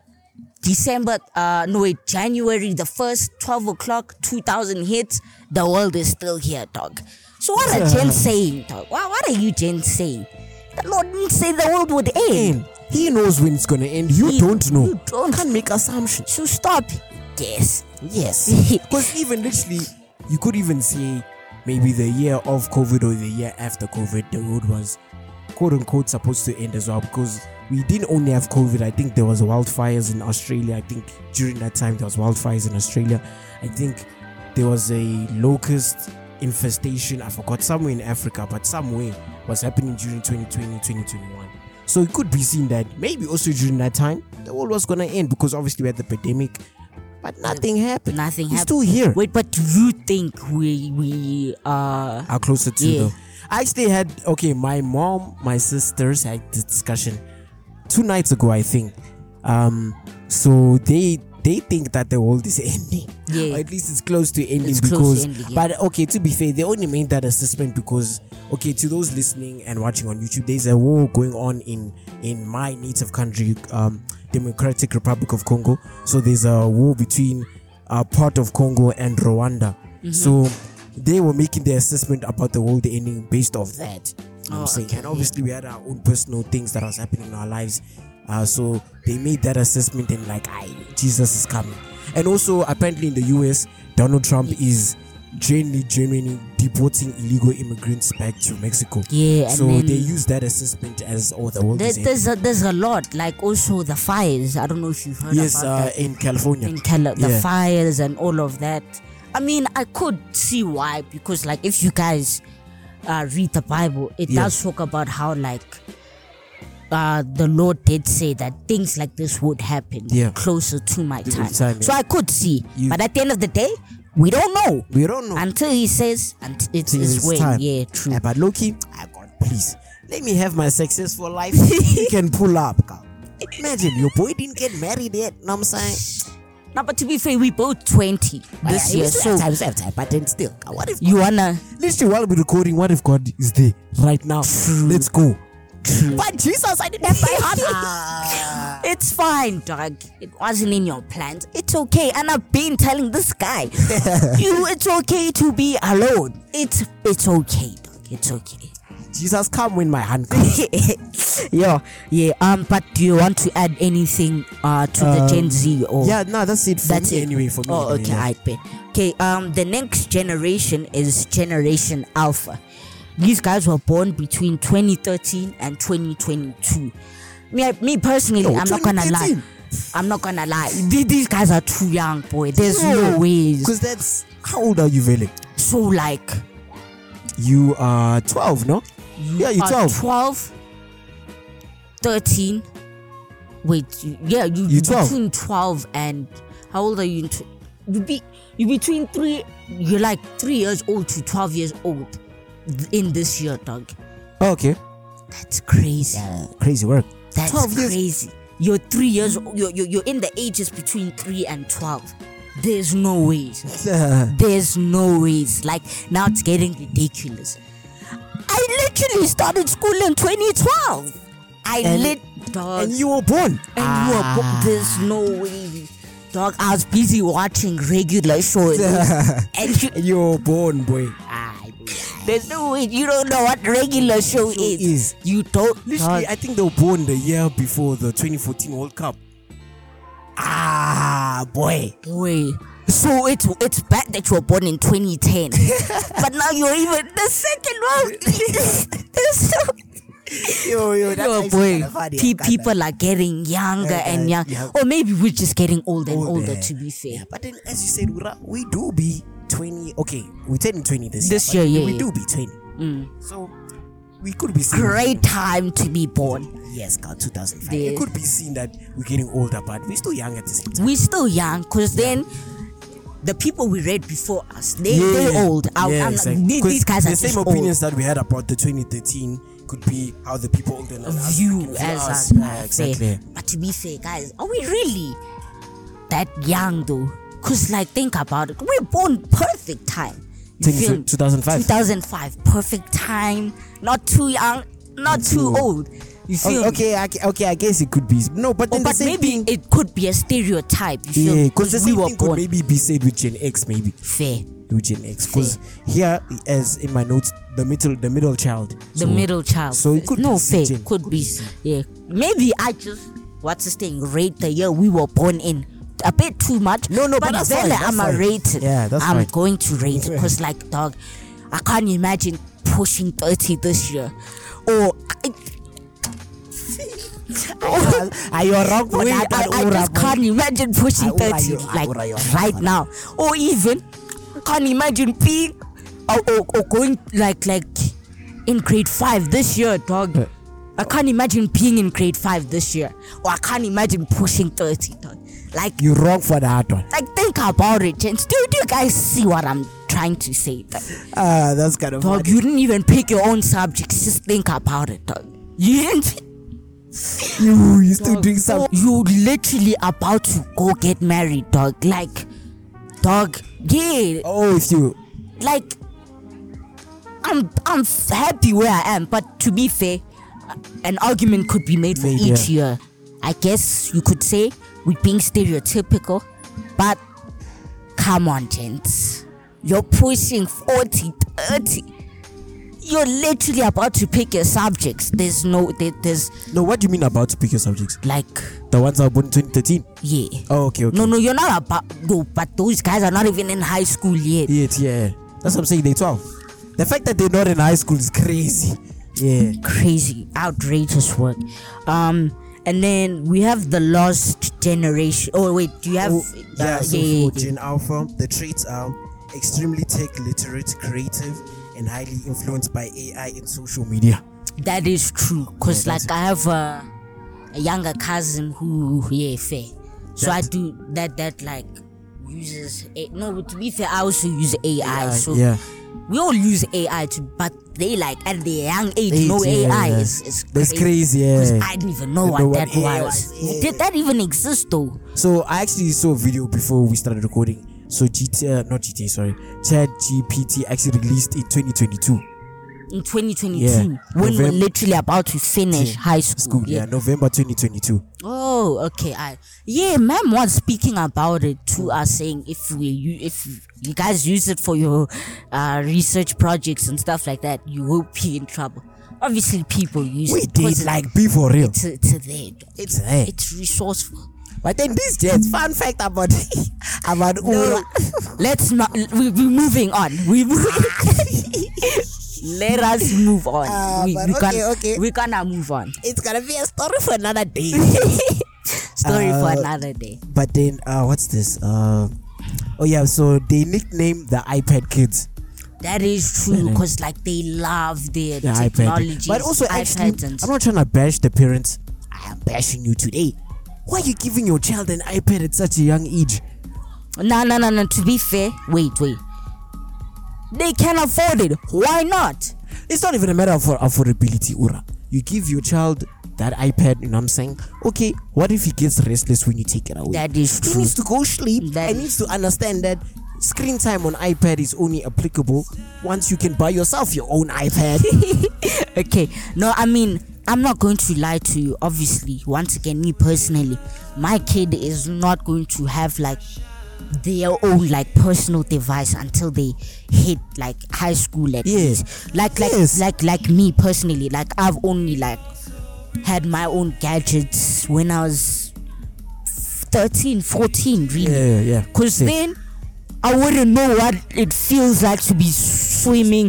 Speaker 1: December, uh, no wait, January the first, twelve o'clock, two thousand hits. The world is still here, dog. So what are Jen saying, dog? What, what are you, Jen, saying? The Lord didn't say the world would end.
Speaker 2: And he knows when it's gonna end. You
Speaker 1: He-
Speaker 2: don't know.
Speaker 1: you don't.
Speaker 2: Can't make assumptions.
Speaker 1: So stop. Yes.
Speaker 2: Yes. Because even literally, you could even say maybe the year of COVID or the year after COVID, the world was quote unquote supposed to end as well, because we didn't only have COVID. I think there was wildfires in Australia. I think during that time there was wildfires in Australia. I think there was a locust infestation. I forgot, somewhere in Africa, but somewhere was happening during twenty twenty, twenty twenty-one. So it could be seen that maybe also during that time the world was gonna end, because obviously we had the pandemic, but nothing happened.
Speaker 1: Nothing
Speaker 2: We're
Speaker 1: happened.
Speaker 2: still here.
Speaker 1: Wait, but do you think we we uh
Speaker 2: Are closer to
Speaker 1: Yeah.
Speaker 2: the. I actually had okay. My mom, my sisters had this discussion two nights ago, I think. Um, so they they think that the world is ending.
Speaker 1: Yeah.
Speaker 2: Or at least it's close to ending
Speaker 1: It's
Speaker 2: because.
Speaker 1: close to ending, yeah.
Speaker 2: But okay, to be fair, they only made that assessment because okay, to those listening and watching on YouTube, there's a war going on in in my native country, um, Democratic Republic of Congo. So there's a war between uh, part of Congo and Rwanda.
Speaker 1: Mm-hmm.
Speaker 2: So they were making their assessment about the world ending based off that. You know what I'm
Speaker 1: Oh,
Speaker 2: saying?
Speaker 1: okay.
Speaker 2: And obviously we had our own personal things that was happening in our lives. Uh, so they made that assessment and like, I Jesus is coming. And also apparently in the U S, Donald Trump is genuinely, genuinely deporting illegal immigrants back to Mexico.
Speaker 1: Yeah, and
Speaker 2: So
Speaker 1: then
Speaker 2: they use that assessment as oh the world
Speaker 1: there,
Speaker 2: is ending.
Speaker 1: there's a, there's a lot, like also the fires. I don't know if you've heard
Speaker 2: Yes,
Speaker 1: about
Speaker 2: uh,
Speaker 1: that.
Speaker 2: in California.
Speaker 1: In Cali- the
Speaker 2: Yeah.
Speaker 1: fires and all of that. I mean, I could see why, because like if you guys uh, read the Bible, it
Speaker 2: Yeah.
Speaker 1: does talk about how like uh, the Lord did say that things like this would happen
Speaker 2: Yeah.
Speaker 1: closer to my
Speaker 2: To
Speaker 1: time.
Speaker 2: the time,
Speaker 1: So
Speaker 2: yeah.
Speaker 1: I could see,
Speaker 2: You-
Speaker 1: but at the end of the day, we don't know
Speaker 2: We don't know.
Speaker 1: until He says, and it's
Speaker 2: Till
Speaker 1: His
Speaker 2: it's
Speaker 1: way.
Speaker 2: time.
Speaker 1: Yeah, true.
Speaker 2: Yeah, but Loki, ah, God, please let me have my successful life. You can pull up. God. Imagine your boy didn't get married yet. Know what I'm saying?
Speaker 1: Now, but to be fair, we both twenty this year, so
Speaker 2: time, time, time, but then still, God, what if
Speaker 1: you wanna.
Speaker 2: literally while we're recording, what if God is there right now? Let's go. But Jesus, I didn't have my heart. Ah.
Speaker 1: It's fine, dog. It wasn't in your plans. It's okay. And I've been telling this guy, you, it's okay to be alone. It's it's okay, dog. It's okay.
Speaker 2: Jesus, come when my hand comes.
Speaker 1: yeah, yeah. Um, but do you want to add anything uh to the Gen Z or?
Speaker 2: Yeah, no, that's it for
Speaker 1: That's
Speaker 2: me
Speaker 1: it.
Speaker 2: anyway. For me,
Speaker 1: Oh,
Speaker 2: anyway,
Speaker 1: okay,
Speaker 2: yeah.
Speaker 1: I bet. Okay, um, the next generation is Generation Alpha. These guys were born between twenty thirteen and twenty twenty-two. Me, I- me personally,
Speaker 2: Yo,
Speaker 1: I'm not gonna lie.
Speaker 2: twenty thirteen?
Speaker 1: I'm not gonna lie. Th- These guys are too young, boy. There's no ways.
Speaker 2: Because that's how old are you, Vele?
Speaker 1: So like,
Speaker 2: You are twelve, no? Yeah, you're
Speaker 1: uh,
Speaker 2: twelve.
Speaker 1: twelve, thirteen. Wait, you, yeah, you
Speaker 2: You twelve.
Speaker 1: between twelve and how old are you? In tw- you be you between three. You're like three years old to twelve years old in this year, dog.
Speaker 2: Okay.
Speaker 1: That's crazy.
Speaker 2: Crazy work.
Speaker 1: That's
Speaker 2: twelve years.
Speaker 1: crazy. You're three years. You're, you're you're in the ages between three and twelve. There's no ways. There's no ways. Like now, it's getting ridiculous. I literally started school in twenty twelve. I
Speaker 2: And-
Speaker 1: lit dog.
Speaker 2: And you were born.
Speaker 1: And you are bo- there's no way, dog. I was busy watching regular shows, and you,
Speaker 2: You were born, boy.
Speaker 1: ah, there's no way you don't know what regular show is.
Speaker 2: is.
Speaker 1: You don't.
Speaker 2: Literally,
Speaker 1: dog.
Speaker 2: I think they were born the year before the twenty fourteen World Cup. Ah, boy.
Speaker 1: Wait. So it's it's bad that you were born in twenty ten, but now you're even the second one. so,
Speaker 2: Yo, yo, that's
Speaker 1: yo,
Speaker 2: actually
Speaker 1: boy,
Speaker 2: kinda funny.
Speaker 1: pe-
Speaker 2: I got
Speaker 1: people are getting younger
Speaker 2: Yeah,
Speaker 1: and
Speaker 2: yeah,
Speaker 1: young,
Speaker 2: yeah.
Speaker 1: or maybe we're just getting older and
Speaker 2: Older.
Speaker 1: older. To be fair,
Speaker 2: that. But then, as you said, Ura, we do be twenty. Okay, we're turning twenty this,
Speaker 1: This
Speaker 2: year.
Speaker 1: year,
Speaker 2: but
Speaker 1: yeah,
Speaker 2: We
Speaker 1: yeah.
Speaker 2: do be twenty.
Speaker 1: Mm.
Speaker 2: So we could be seeing.
Speaker 1: Great time to be born.
Speaker 2: Yes, God, two thousand five.
Speaker 1: Yeah.
Speaker 2: It could be seen that we're getting older, but we're still young at the same time.
Speaker 1: We're still young, because then the people we read before us, they,
Speaker 2: Yeah.
Speaker 1: they're old. I-
Speaker 2: Yeah,
Speaker 1: I'm-
Speaker 2: exactly.
Speaker 1: these,
Speaker 2: 'Cause
Speaker 1: these guys
Speaker 2: the
Speaker 1: are
Speaker 2: same
Speaker 1: just
Speaker 2: opinions
Speaker 1: old.
Speaker 2: that we had about the twenty thirteen could be how the people older than us
Speaker 1: View
Speaker 2: view
Speaker 1: as
Speaker 2: us.
Speaker 1: us.
Speaker 2: Yeah,
Speaker 1: uh,
Speaker 2: exactly.
Speaker 1: fair. But to be fair, guys, are we really that young though? Because, like, think about it. We're born perfect time. You feel me?
Speaker 2: two thousand five.
Speaker 1: two thousand five, perfect time. Not too young, not too old. You feel
Speaker 2: Oh, okay, I, okay, I guess it could be. No, but
Speaker 1: me?
Speaker 2: then
Speaker 1: Oh,
Speaker 2: the
Speaker 1: but
Speaker 2: same
Speaker 1: maybe
Speaker 2: thing.
Speaker 1: it could be a stereotype. You feel
Speaker 2: Yeah,
Speaker 1: me?
Speaker 2: because the
Speaker 1: we
Speaker 2: same
Speaker 1: were
Speaker 2: thing could
Speaker 1: born
Speaker 2: maybe be said with Gen X, maybe.
Speaker 1: fair.
Speaker 2: With Gen X, because here, as in my notes, the middle, the middle child.
Speaker 1: The
Speaker 2: So-
Speaker 1: middle child.
Speaker 2: so it could
Speaker 1: no
Speaker 2: be
Speaker 1: fair.
Speaker 2: Gen-
Speaker 1: Could be. Yeah. Maybe I just what's this thing? Rate the year we were born in a bit too much.
Speaker 2: No, no, but that's
Speaker 1: then
Speaker 2: fine, that's
Speaker 1: I'm a
Speaker 2: fine.
Speaker 1: rate it.
Speaker 2: Yeah, that's
Speaker 1: I'm
Speaker 2: fine.
Speaker 1: going to rate it because, like, dog, I can't imagine pushing thirty this year, or. I,
Speaker 2: Are you wrong for
Speaker 1: Wait,
Speaker 2: that?
Speaker 1: I, I
Speaker 2: one,
Speaker 1: just
Speaker 2: Ura,
Speaker 1: can't imagine pushing
Speaker 2: Ura,
Speaker 1: thirty
Speaker 2: you-
Speaker 1: like
Speaker 2: Ura, you're
Speaker 1: right
Speaker 2: wrong.
Speaker 1: now, or even can't imagine being or, or, or going like like in grade five this year, dog. I can't imagine being in grade five this year, or I can't imagine pushing thirty, dog. Like,
Speaker 2: You're wrong for that one.
Speaker 1: like think about it, gents. Do, do you guys see what I'm trying to say, dog?
Speaker 2: Ah, that's kind of
Speaker 1: Dog,
Speaker 2: funny.
Speaker 1: you didn't even pick your own subjects. Just think about it, dog. You didn't.
Speaker 2: You, you still doing
Speaker 1: Oh,
Speaker 2: something.
Speaker 1: you literally about to go get married, dog. Like, dog, yeah.
Speaker 2: Oh, if you.
Speaker 1: Like, I'm I'm happy where I am, but to be fair, uh, an argument could be made for
Speaker 2: Made,
Speaker 1: each year. I guess you could say we're being stereotypical, but come on, gents. You're pushing forty, thirty. You're literally about to pick your subjects. There's no, there, there's
Speaker 2: No, what do you mean about to pick your subjects?
Speaker 1: like,
Speaker 2: The ones that were born in twenty thirteen?
Speaker 1: yeah.
Speaker 2: Oh, okay, okay.
Speaker 1: No, no, you're not about. No, but those guys are not even in high school yet.
Speaker 2: Yeah, yeah. That's what I'm saying. They're twelve. The fact that they're not in high school is crazy. Yeah.
Speaker 1: Crazy, outrageous work. Um, and then we have the lost generation. Oh wait, do you have?
Speaker 2: Oh, yeah,
Speaker 1: uh,
Speaker 2: so
Speaker 1: yeah, yeah,
Speaker 2: for
Speaker 1: yeah.
Speaker 2: Gen Alpha, the traits are extremely tech literate, creative, and highly influenced by A I and social media.
Speaker 1: That is true. Cause
Speaker 2: Yeah,
Speaker 1: like
Speaker 2: that's
Speaker 1: I have a, a younger cousin who, yeah, fair. So I do that. That like uses a, no. To be fair, I also use A I.
Speaker 2: Yeah,
Speaker 1: so
Speaker 2: yeah.
Speaker 1: we all use A I to, but they like at their young age,
Speaker 2: Age,
Speaker 1: no
Speaker 2: yeah,
Speaker 1: A I
Speaker 2: yeah.
Speaker 1: is is
Speaker 2: That's crazy,
Speaker 1: Cause
Speaker 2: yeah.
Speaker 1: I didn't even know
Speaker 2: I
Speaker 1: what
Speaker 2: know what
Speaker 1: that
Speaker 2: A I
Speaker 1: was.
Speaker 2: was, yeah.
Speaker 1: Did that even exist though?
Speaker 2: So I actually saw a video before we started recording. So G T, uh, not G T A, sorry, Chat G P T actually released in twenty twenty-two.
Speaker 1: In twenty twenty-two,
Speaker 2: Yeah.
Speaker 1: when we're
Speaker 2: November-
Speaker 1: literally about to finish high school.
Speaker 2: School, yeah, November twenty twenty-two.
Speaker 1: Oh, okay. I yeah, ma'am was speaking about it to us, saying if we u- if you guys use it for your uh, research projects and stuff like that, you will be in trouble. Obviously, people use
Speaker 2: We
Speaker 1: it. 'cause
Speaker 2: did like be for real.
Speaker 1: it's it's there.
Speaker 2: It's there.
Speaker 1: It's resourceful.
Speaker 2: But then this just fun fact about about Ura.
Speaker 1: Let's not. We we moving on. We move. Let us move on.
Speaker 2: Ah,
Speaker 1: we
Speaker 2: but
Speaker 1: we
Speaker 2: okay,
Speaker 1: can,
Speaker 2: okay.
Speaker 1: we gonna move on.
Speaker 2: It's gonna be a story for another day.
Speaker 1: Story for
Speaker 2: Uh,
Speaker 1: another day.
Speaker 2: But then, uh, what's this? Uh, oh yeah, so they nicknamed the iPad kids
Speaker 1: That is true, because like they love their
Speaker 2: the
Speaker 1: technology.
Speaker 2: iPad. But also, actually,
Speaker 1: iPads and
Speaker 2: I'm not trying to bash the parents. I am bashing you today. Why are you giving your child an iPad at such a young age?
Speaker 1: No, no, no, no. To be fair, wait, wait. They can afford it. Why not?
Speaker 2: It's not even a matter of affordability, Ura. You give your child that iPad, you know what I'm saying? Okay, what if he gets restless when you take it away?
Speaker 1: That is
Speaker 2: He
Speaker 1: true.
Speaker 2: needs to go sleep
Speaker 1: That
Speaker 2: and
Speaker 1: is
Speaker 2: needs to understand that screen time on iPad is only applicable once you can buy yourself your own iPad.
Speaker 1: Okay. No, I mean, I'm not going to lie to you. Obviously, once again, me personally, my kid is not going to have like their own like personal device until they hit like high school at
Speaker 2: Yeah.
Speaker 1: least. Like like
Speaker 2: Yes.
Speaker 1: like like me personally, like I've only like had my own gadgets when I was thirteen, fourteen, really.
Speaker 2: Yeah, yeah.
Speaker 1: Cause
Speaker 2: Same.
Speaker 1: then I wouldn't know what it feels like to be swimming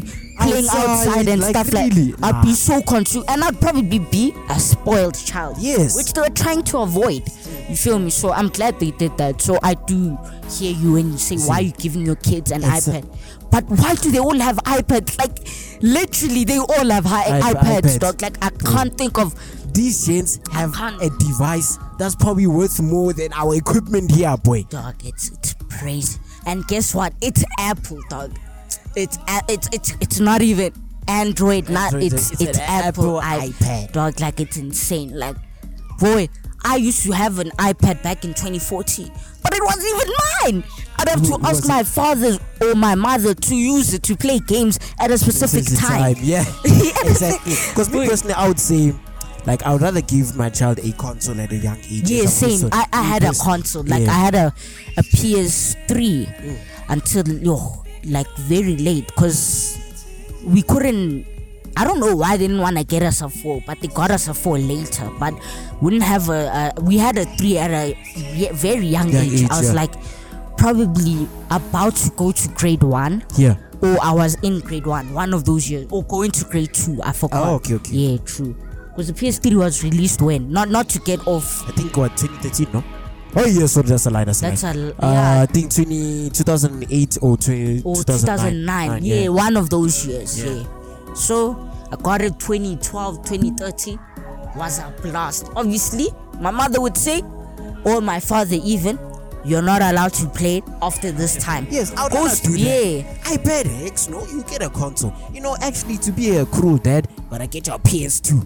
Speaker 1: playing
Speaker 2: Outside,
Speaker 1: outside and
Speaker 2: like,
Speaker 1: stuff
Speaker 2: really?
Speaker 1: like. I'd
Speaker 2: Nah.
Speaker 1: be so consumed, and I'd probably be a spoiled child.
Speaker 2: Yes.
Speaker 1: which they were trying to avoid. You feel me? So I'm glad they did that. So I do hear you when you say, why are you giving your kids an
Speaker 2: It's a-
Speaker 1: iPad? But why do they all have iPads? Like, literally, they all have hi-
Speaker 2: iP-
Speaker 1: iPads,
Speaker 2: iPads.
Speaker 1: dog. Like, I can't think of.
Speaker 2: These gents have
Speaker 1: can't-
Speaker 2: a device that's probably worth more than our equipment here, boy.
Speaker 1: Dog, it's it's crazy. And guess what? It's Apple, dog. It's a- it's it's it's not even Android. Not
Speaker 2: Android,
Speaker 1: it's
Speaker 2: it's
Speaker 1: it's,
Speaker 2: an
Speaker 1: Apple,
Speaker 2: Apple iPad.
Speaker 1: Dog, like it's insane. Like, boy, I used to have an iPad back in twenty fourteen, but it wasn't even mine. I'd have
Speaker 2: Who
Speaker 1: to ask
Speaker 2: was
Speaker 1: my father or my mother to use it to play games at a specific
Speaker 2: It's the
Speaker 1: time.
Speaker 2: Yeah, exactly. Because me personally, I would say, like, I would rather give my child a console at a young age.
Speaker 1: Yeah,
Speaker 2: as opposed
Speaker 1: same.
Speaker 2: to-
Speaker 1: I, I had a
Speaker 2: because-
Speaker 1: console. Like,
Speaker 2: yeah.
Speaker 1: I had a, a P S three until, yo, like, very late. Because we couldn't. I don't know why they didn't want to get us a four, but they got us a four later. But we didn't have a. a we had a three at a ye- very young,
Speaker 2: Young
Speaker 1: age.
Speaker 2: age,
Speaker 1: I was
Speaker 2: yeah.
Speaker 1: like, probably about to go to grade one.
Speaker 2: Yeah.
Speaker 1: Or I was in grade one, one of those years. Or going to grade two. I forgot.
Speaker 2: Oh, okay, okay.
Speaker 1: Yeah, true. Because the P S three was released when? Not not to get off.
Speaker 2: I think what twenty thirteen, no? Oh yeah, sorry, that's a lie. That's a
Speaker 1: That's
Speaker 2: lie.
Speaker 1: a
Speaker 2: Uh,
Speaker 1: yeah.
Speaker 2: I think twenty, two thousand eight or twenty,
Speaker 1: Or
Speaker 2: two thousand nine.
Speaker 1: two thousand nine, yeah, one of those years,
Speaker 2: Yeah.
Speaker 1: yeah. So I got it twenty twelve, twenty thirteen, was a blast. Obviously, my mother would say, or my father even, you're not allowed to play it after this time.
Speaker 2: Yes, I would
Speaker 1: Goes-
Speaker 2: rather do that.
Speaker 1: yeah.
Speaker 2: iPad X, no, you get a console. You know, actually, to be a cruel dad, but I get your P S two.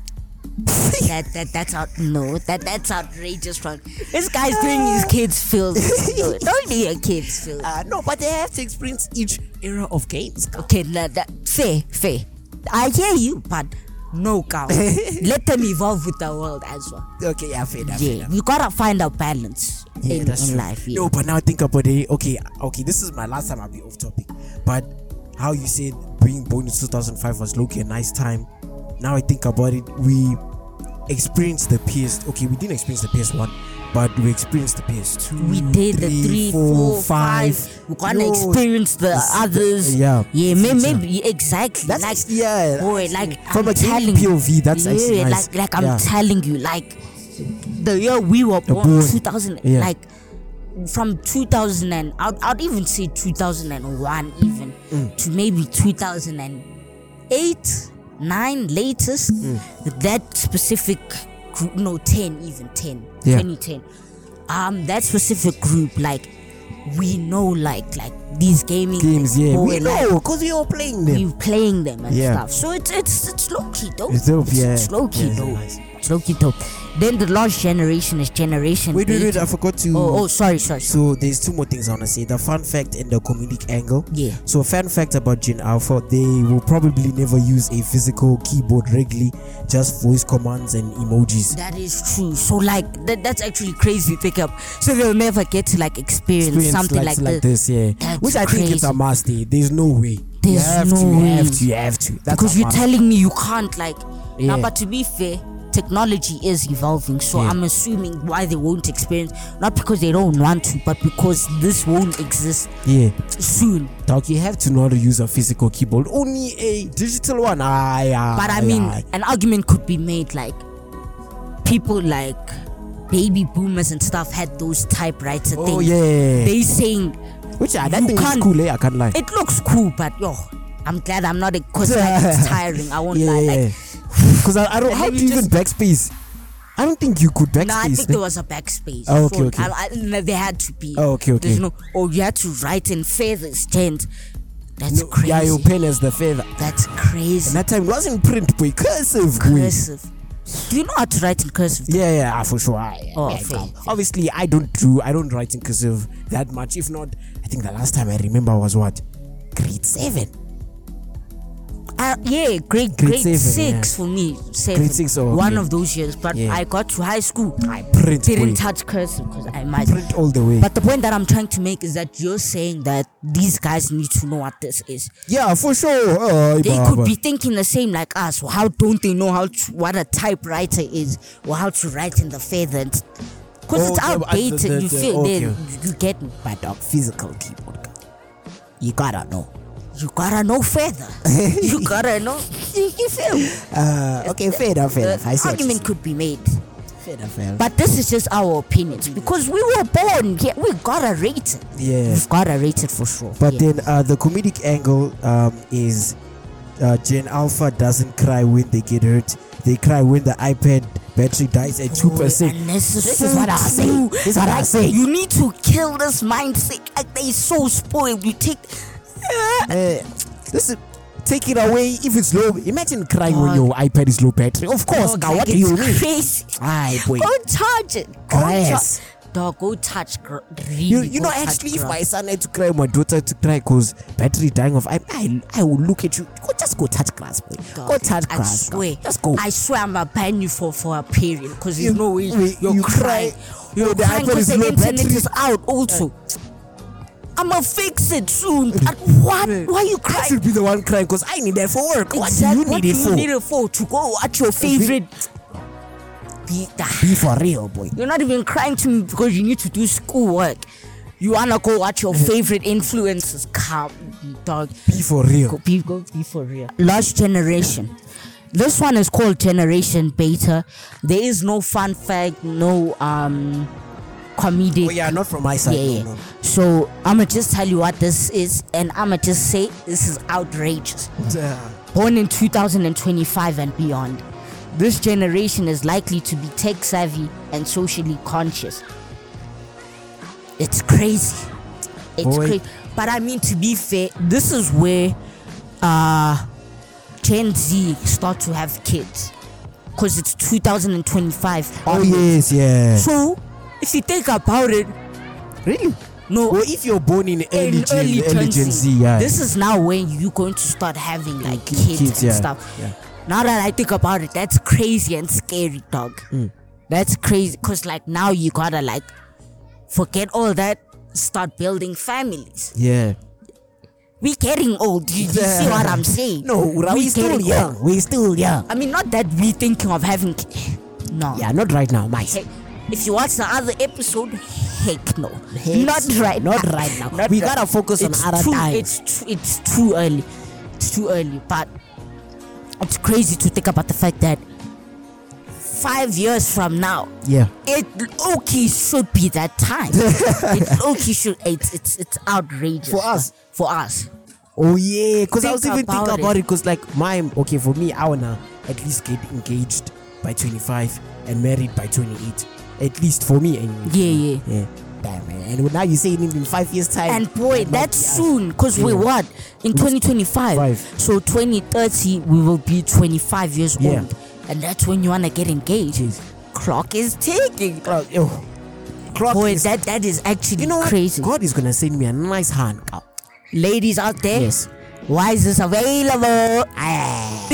Speaker 1: that that that's out no that that's outrageous, man. This guy's doing his kids filth. No, don't do your kids filth.
Speaker 2: Uh, no, but they have to experience each era of games.
Speaker 1: Okay, nah, that fair, fair. I hear you, but no cow. Let them evolve with the world as well.
Speaker 2: Okay, yeah, fair enough. fair
Speaker 1: Yeah,
Speaker 2: enough.
Speaker 1: you gotta find a balance
Speaker 2: Yeah,
Speaker 1: in,
Speaker 2: that's
Speaker 1: in
Speaker 2: true.
Speaker 1: life. Yeah.
Speaker 2: No, but now think about it. Okay, okay, this is my last time I'll be off topic. But how you said being born in two thousand five was low-key a nice time. Now I think about it, we experienced the P S. Okay, we didn't experience the P S one, but we experienced the P S two.
Speaker 1: we did the three, four, five. We're gonna
Speaker 2: Yo,
Speaker 1: experience the
Speaker 2: it's-
Speaker 1: others.
Speaker 2: yeah.
Speaker 1: yeah, may, maybe exactly.
Speaker 2: That's
Speaker 1: like,
Speaker 2: yeah.
Speaker 1: boy, like
Speaker 2: from
Speaker 1: I'm
Speaker 2: a gaming
Speaker 1: telling
Speaker 2: P O V, that's
Speaker 1: yeah,
Speaker 2: actually nice.
Speaker 1: like like I'm
Speaker 2: Yeah.
Speaker 1: telling you, like the year we were born,
Speaker 2: born.
Speaker 1: two thousand,
Speaker 2: Yeah.
Speaker 1: like from two thousand and I'd, I'd even say two thousand one even
Speaker 2: Mm.
Speaker 1: to maybe two thousand eight, nine latest.
Speaker 2: Mm.
Speaker 1: That specific group, no ten even ten,
Speaker 2: Yeah.
Speaker 1: twenty ten. Um, that specific group, like we know, like like these gaming
Speaker 2: Games, yeah,
Speaker 1: boy,
Speaker 2: we
Speaker 1: like,
Speaker 2: know because we all playing them.
Speaker 1: we playing them and
Speaker 2: Yeah.
Speaker 1: stuff. So it's it's it's low key dope.
Speaker 2: It's dope, yeah.
Speaker 1: It's low key
Speaker 2: Yeah, it's
Speaker 1: dope.
Speaker 2: nice.
Speaker 1: It's low key dope. Then the last generation is generation.
Speaker 2: Wait, wait,
Speaker 1: eight.
Speaker 2: wait! I forgot to.
Speaker 1: Oh, oh, sorry, sorry.
Speaker 2: So there's two more things I wanna say: the fun fact and the comedic angle.
Speaker 1: Yeah.
Speaker 2: So fun fact about Gen Alpha: they will probably never use a physical keyboard regularly, just voice commands and emojis.
Speaker 1: That is true. So like that, that's actually crazy to pick up. So they'll never get to like experience,
Speaker 2: Experience
Speaker 1: something like,
Speaker 2: like
Speaker 1: this.
Speaker 2: this, yeah.
Speaker 1: That's
Speaker 2: Which I think it's a
Speaker 1: crazy.
Speaker 2: must. eh. There's no way.
Speaker 1: There's
Speaker 2: you have
Speaker 1: no
Speaker 2: to, you
Speaker 1: way.
Speaker 2: have to, you have to. That's
Speaker 1: Because
Speaker 2: a
Speaker 1: you're
Speaker 2: must.
Speaker 1: telling me you can't like.
Speaker 2: Yeah.
Speaker 1: Now, but to be fair, technology is evolving. So
Speaker 2: Yeah.
Speaker 1: I'm assuming why they won't experience, not because they don't want to, but because this won't exist
Speaker 2: Yeah.
Speaker 1: soon.
Speaker 2: Dog, you have to know how to use a physical keyboard. Only a digital one. Aye, aye,
Speaker 1: But I mean,
Speaker 2: aye.
Speaker 1: an argument could be made like people like baby boomers and stuff had those typewriter
Speaker 2: Oh
Speaker 1: things.
Speaker 2: yeah.
Speaker 1: They saying
Speaker 2: Which I that
Speaker 1: you
Speaker 2: thing is
Speaker 1: can't-
Speaker 2: cool, eh? I can't lie.
Speaker 1: it looks cool, but yo, I'm glad I'm not a cause like it's tiring. I won't
Speaker 2: yeah,
Speaker 1: lie. Like,
Speaker 2: because I, I don't.
Speaker 1: And
Speaker 2: How
Speaker 1: then
Speaker 2: do
Speaker 1: you
Speaker 2: you even backspace? I don't think you could backspace.
Speaker 1: nah, I think
Speaker 2: eh?
Speaker 1: there was a backspace.
Speaker 2: Oh, okay,
Speaker 1: So,
Speaker 2: okay.
Speaker 1: I, I, no, there had to be.
Speaker 2: Oh, okay, okay.
Speaker 1: There's no. Or you had to write in feathers, gent. That's
Speaker 2: No,
Speaker 1: crazy.
Speaker 2: yeah, your pen as the feather.
Speaker 1: That's
Speaker 2: And
Speaker 1: crazy.
Speaker 2: that time it wasn't print, boy. Cursive, boy.
Speaker 1: Cursive. Do you know how to write in cursive?
Speaker 2: Yeah, yeah, ah, for sure. Ah, yeah,
Speaker 1: Oh,
Speaker 2: yeah,
Speaker 1: fair,
Speaker 2: come.
Speaker 1: fair.
Speaker 2: Obviously, I don't do. I don't write in cursive that much. If not, I think the last time I remember was what, grade seven.
Speaker 1: Uh, yeah, grade,
Speaker 2: Grade
Speaker 1: grade
Speaker 2: seven,
Speaker 1: six
Speaker 2: yeah.
Speaker 1: for me. Seven.
Speaker 2: Grade six, oh,
Speaker 1: One
Speaker 2: okay.
Speaker 1: of those years. But
Speaker 2: Yeah.
Speaker 1: I got to high school.
Speaker 2: I print,
Speaker 1: Didn't
Speaker 2: boy.
Speaker 1: touch cursive because I might.
Speaker 2: Print all the way.
Speaker 1: But the point that I'm trying to make is that you're saying that these guys need to know what this is.
Speaker 2: yeah, for sure. Oh,
Speaker 1: They
Speaker 2: Baba.
Speaker 1: could be thinking the same like us. Well, how don't they know how to, what a typewriter is or how to write in the feather? Because
Speaker 2: Oh,
Speaker 1: it's
Speaker 2: the- the-
Speaker 1: outdated.
Speaker 2: the-
Speaker 1: you
Speaker 2: the-
Speaker 1: feel
Speaker 2: okay.
Speaker 1: they, you get me.
Speaker 2: But dog, physical keyboard. You gotta know.
Speaker 1: you gotta know further. You gotta know. You, you feel me?
Speaker 2: Uh, okay, fair enough, fair
Speaker 1: The
Speaker 2: enough. I see what you're
Speaker 1: argument could be made.
Speaker 2: saying. Fair enough, fair enough.
Speaker 1: But this is just our opinions because we were born. Yeah, we gotta rate it.
Speaker 2: Yeah.
Speaker 1: We've gotta rate it for sure.
Speaker 2: But
Speaker 1: yeah.
Speaker 2: then uh, the comedic angle um, is uh, Gen Alpha doesn't cry when they get hurt. They cry when the iPad battery dies at two percent.
Speaker 1: And this is,
Speaker 2: This
Speaker 1: so
Speaker 2: is what I was saying.
Speaker 1: true.
Speaker 2: This is what I
Speaker 1: Like,
Speaker 2: was saying.
Speaker 1: You need to kill this mindset. Like they so spoiled. You take.
Speaker 2: Uh, listen, take it away if it's low. Imagine crying when
Speaker 1: Dog.
Speaker 2: your iPad is low battery. Of course,
Speaker 1: Dog,
Speaker 2: God,
Speaker 1: like,
Speaker 2: what do
Speaker 1: it's
Speaker 2: you mean?
Speaker 1: Crazy.
Speaker 2: Aye, boy.
Speaker 1: Go charge it. Go
Speaker 2: Grass.
Speaker 1: cha- Dog, go touch. Gr- really
Speaker 2: You, you
Speaker 1: go
Speaker 2: know,
Speaker 1: touch
Speaker 2: actually, if
Speaker 1: grass.
Speaker 2: my son had to cry, my daughter had to cry because battery dying of iPad, I, I will look at you. Go, just go touch grass, boy.
Speaker 1: Dog,
Speaker 2: Go touch
Speaker 1: I
Speaker 2: grass.
Speaker 1: swear.
Speaker 2: Just go.
Speaker 1: I swear I'm gonna ban you for, for a period because there's
Speaker 2: You-
Speaker 1: no way
Speaker 2: wait,
Speaker 1: you're
Speaker 2: you
Speaker 1: crying.
Speaker 2: cry-
Speaker 1: You're
Speaker 2: oh, the
Speaker 1: crying
Speaker 2: iPad
Speaker 1: because
Speaker 2: is
Speaker 1: the
Speaker 2: low
Speaker 1: internet
Speaker 2: battery.
Speaker 1: is out also. I'ma fix it soon. But what? Why you
Speaker 2: I
Speaker 1: crying?
Speaker 2: should be the one crying because I need that for work. What do
Speaker 1: Exactly.
Speaker 2: you need
Speaker 1: What
Speaker 2: it
Speaker 1: do
Speaker 2: for?
Speaker 1: you need it for? To go watch your favorite. Be,
Speaker 2: Be for real, boy.
Speaker 1: You're not even crying to me because you need to do schoolwork. You wanna go watch your favorite influencers. Come, dog.
Speaker 2: Be for real.
Speaker 1: Go be, go be for real. Lost Generation. This one is called Generation Beta. There is no fun fact, no um comedic.
Speaker 2: Oh, yeah, not from my side.
Speaker 1: Yeah,
Speaker 2: no,
Speaker 1: yeah.
Speaker 2: no.
Speaker 1: So I'ma just tell you what this is, and I'ma just say this is outrageous.
Speaker 2: Uh,
Speaker 1: Born in two thousand twenty-five and beyond, this generation is likely to be tech savvy and socially conscious. It's crazy. It's
Speaker 2: Boy.
Speaker 1: crazy. But I mean, to be fair, this is where uh, Gen Z start to have kids. Because it's two thousand twenty-five.
Speaker 2: oh,
Speaker 1: onwards.
Speaker 2: yes, yeah.
Speaker 1: So, if you think about it,
Speaker 2: Really?
Speaker 1: no,
Speaker 2: Well, if you're born in early,
Speaker 1: in
Speaker 2: gen,
Speaker 1: early,
Speaker 2: early Gen Z, yeah.
Speaker 1: this is now when you're going to start having like kids,
Speaker 2: kids,
Speaker 1: and
Speaker 2: yeah,
Speaker 1: stuff.
Speaker 2: yeah.
Speaker 1: Now that I think about it, that's crazy and scary, dog.
Speaker 2: Mm.
Speaker 1: That's crazy because like now you gotta like forget all that, start building families.
Speaker 2: yeah.
Speaker 1: We getting old. You, you see what I'm saying?
Speaker 2: No, we
Speaker 1: We
Speaker 2: still
Speaker 1: getting
Speaker 2: young.
Speaker 1: old.
Speaker 2: We still young.
Speaker 1: I mean, not that we thinking of having. ki- No.
Speaker 2: Yeah, not right now, my
Speaker 1: Hey, if you watch the other episode, heck no.
Speaker 2: Heck
Speaker 1: not
Speaker 2: no.
Speaker 1: right.
Speaker 2: Not
Speaker 1: now.
Speaker 2: right now.
Speaker 1: Not
Speaker 2: We
Speaker 1: right.
Speaker 2: gotta focus on
Speaker 1: It's
Speaker 2: other
Speaker 1: too,
Speaker 2: times.
Speaker 1: It's too, it's too early. It's too early. But it's crazy to think about the fact that five years from now,
Speaker 2: Yeah.
Speaker 1: it okay should be that time. it okay should. It's it's it's outrageous
Speaker 2: For us.
Speaker 1: For us.
Speaker 2: Oh, yeah. Because I was
Speaker 1: Think
Speaker 2: even
Speaker 1: about
Speaker 2: thinking about
Speaker 1: it.
Speaker 2: it. Because, like, my, okay, for me, I wanna at least get engaged by twenty-five and married by twenty-eight. At least for me, anyway.
Speaker 1: Yeah, yeah.
Speaker 2: Yeah. Damn, man. And now you say in in five years' time.
Speaker 1: And boy,
Speaker 2: that might
Speaker 1: that's
Speaker 2: be us.
Speaker 1: soon. Because we're
Speaker 2: Yeah.
Speaker 1: what? In twenty twenty-five.
Speaker 2: Five.
Speaker 1: So twenty thirty, we will be twenty-five years
Speaker 2: Yeah.
Speaker 1: old. And that's when you want to get engaged.
Speaker 2: Jeez.
Speaker 1: Clock is ticking.
Speaker 2: Clock, yo. Clock
Speaker 1: Boy,
Speaker 2: is-
Speaker 1: that, that is actually
Speaker 2: you know what?
Speaker 1: crazy.
Speaker 2: God is gonna send me a nice hand. cow.
Speaker 1: Ladies out there,
Speaker 2: Yes.
Speaker 1: why is this available? Ah.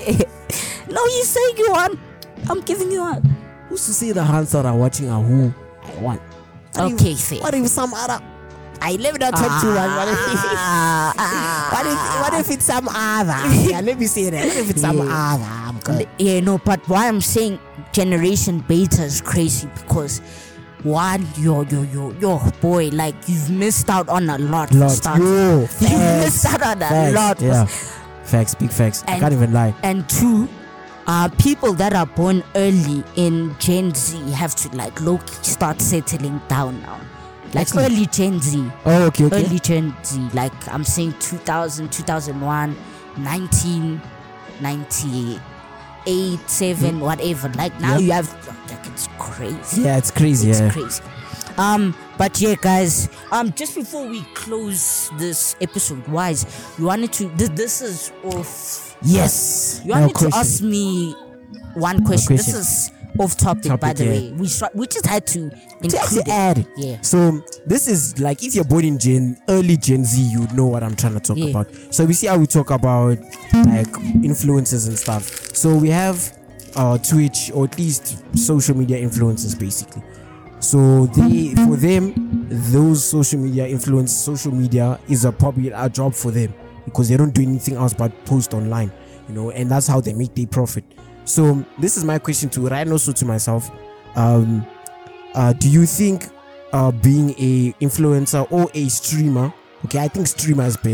Speaker 1: No, you saying you want. I'm giving you one.
Speaker 2: Who's to say the hands that are watching are who I want? What
Speaker 1: Okay,
Speaker 2: if,
Speaker 1: fair.
Speaker 2: What if some other? I live in a talk to one. What if,
Speaker 1: Ah, ah,
Speaker 2: what if, what if it's some other? Yeah, let me say that. What if it's some
Speaker 1: Yeah.
Speaker 2: other? I'm good.
Speaker 1: Yeah, no, but why I'm saying generation beta is crazy because one, yo, yo, yo, yo, boy, like you've missed out on a lot. for
Speaker 2: Lot.
Speaker 1: starters.
Speaker 2: Yo,
Speaker 1: You
Speaker 2: facts,
Speaker 1: missed out on a
Speaker 2: facts,
Speaker 1: lot. for-
Speaker 2: Yeah. Facts, big facts. I
Speaker 1: And-
Speaker 2: can't even lie.
Speaker 1: And two, uh, people that are born early in Gen Z have to like low start settling down now. Like
Speaker 2: Actually-
Speaker 1: early Gen Z.
Speaker 2: Oh, okay, okay.
Speaker 1: Early Gen Z. Like I'm saying two thousand, two thousand one, nineteen ninety-eight, seven, whatever. Like now
Speaker 2: Yep.
Speaker 1: you have, like it's crazy.
Speaker 2: Yeah, it's crazy.
Speaker 1: It's
Speaker 2: yeah.
Speaker 1: crazy. Um, but yeah, guys. Um, just before we close this episode, wise, you wanted to. This, this is off.
Speaker 2: Yes.
Speaker 1: You
Speaker 2: No
Speaker 1: wanted
Speaker 2: question.
Speaker 1: to ask me one question. This
Speaker 2: question.
Speaker 1: is off topic, by
Speaker 2: Topic,
Speaker 1: the
Speaker 2: yeah.
Speaker 1: way. We str- we just had to
Speaker 2: To
Speaker 1: include
Speaker 2: actually
Speaker 1: it.
Speaker 2: add.
Speaker 1: Yeah.
Speaker 2: So this is like if you're born in Gen early Gen Z, you know what I'm trying to talk
Speaker 1: Yeah.
Speaker 2: about. So we see how we talk about like influencers and stuff. So we have uh Twitch or at least social media influencers basically. So they for them, those social media influence social media is a probably a job for them because they don't do anything else but post online, you know, and that's how they make their profit. So this is my question to right and also to myself. Um uh, do you think uh, being a influencer or a streamer, okay, I think streamer is best.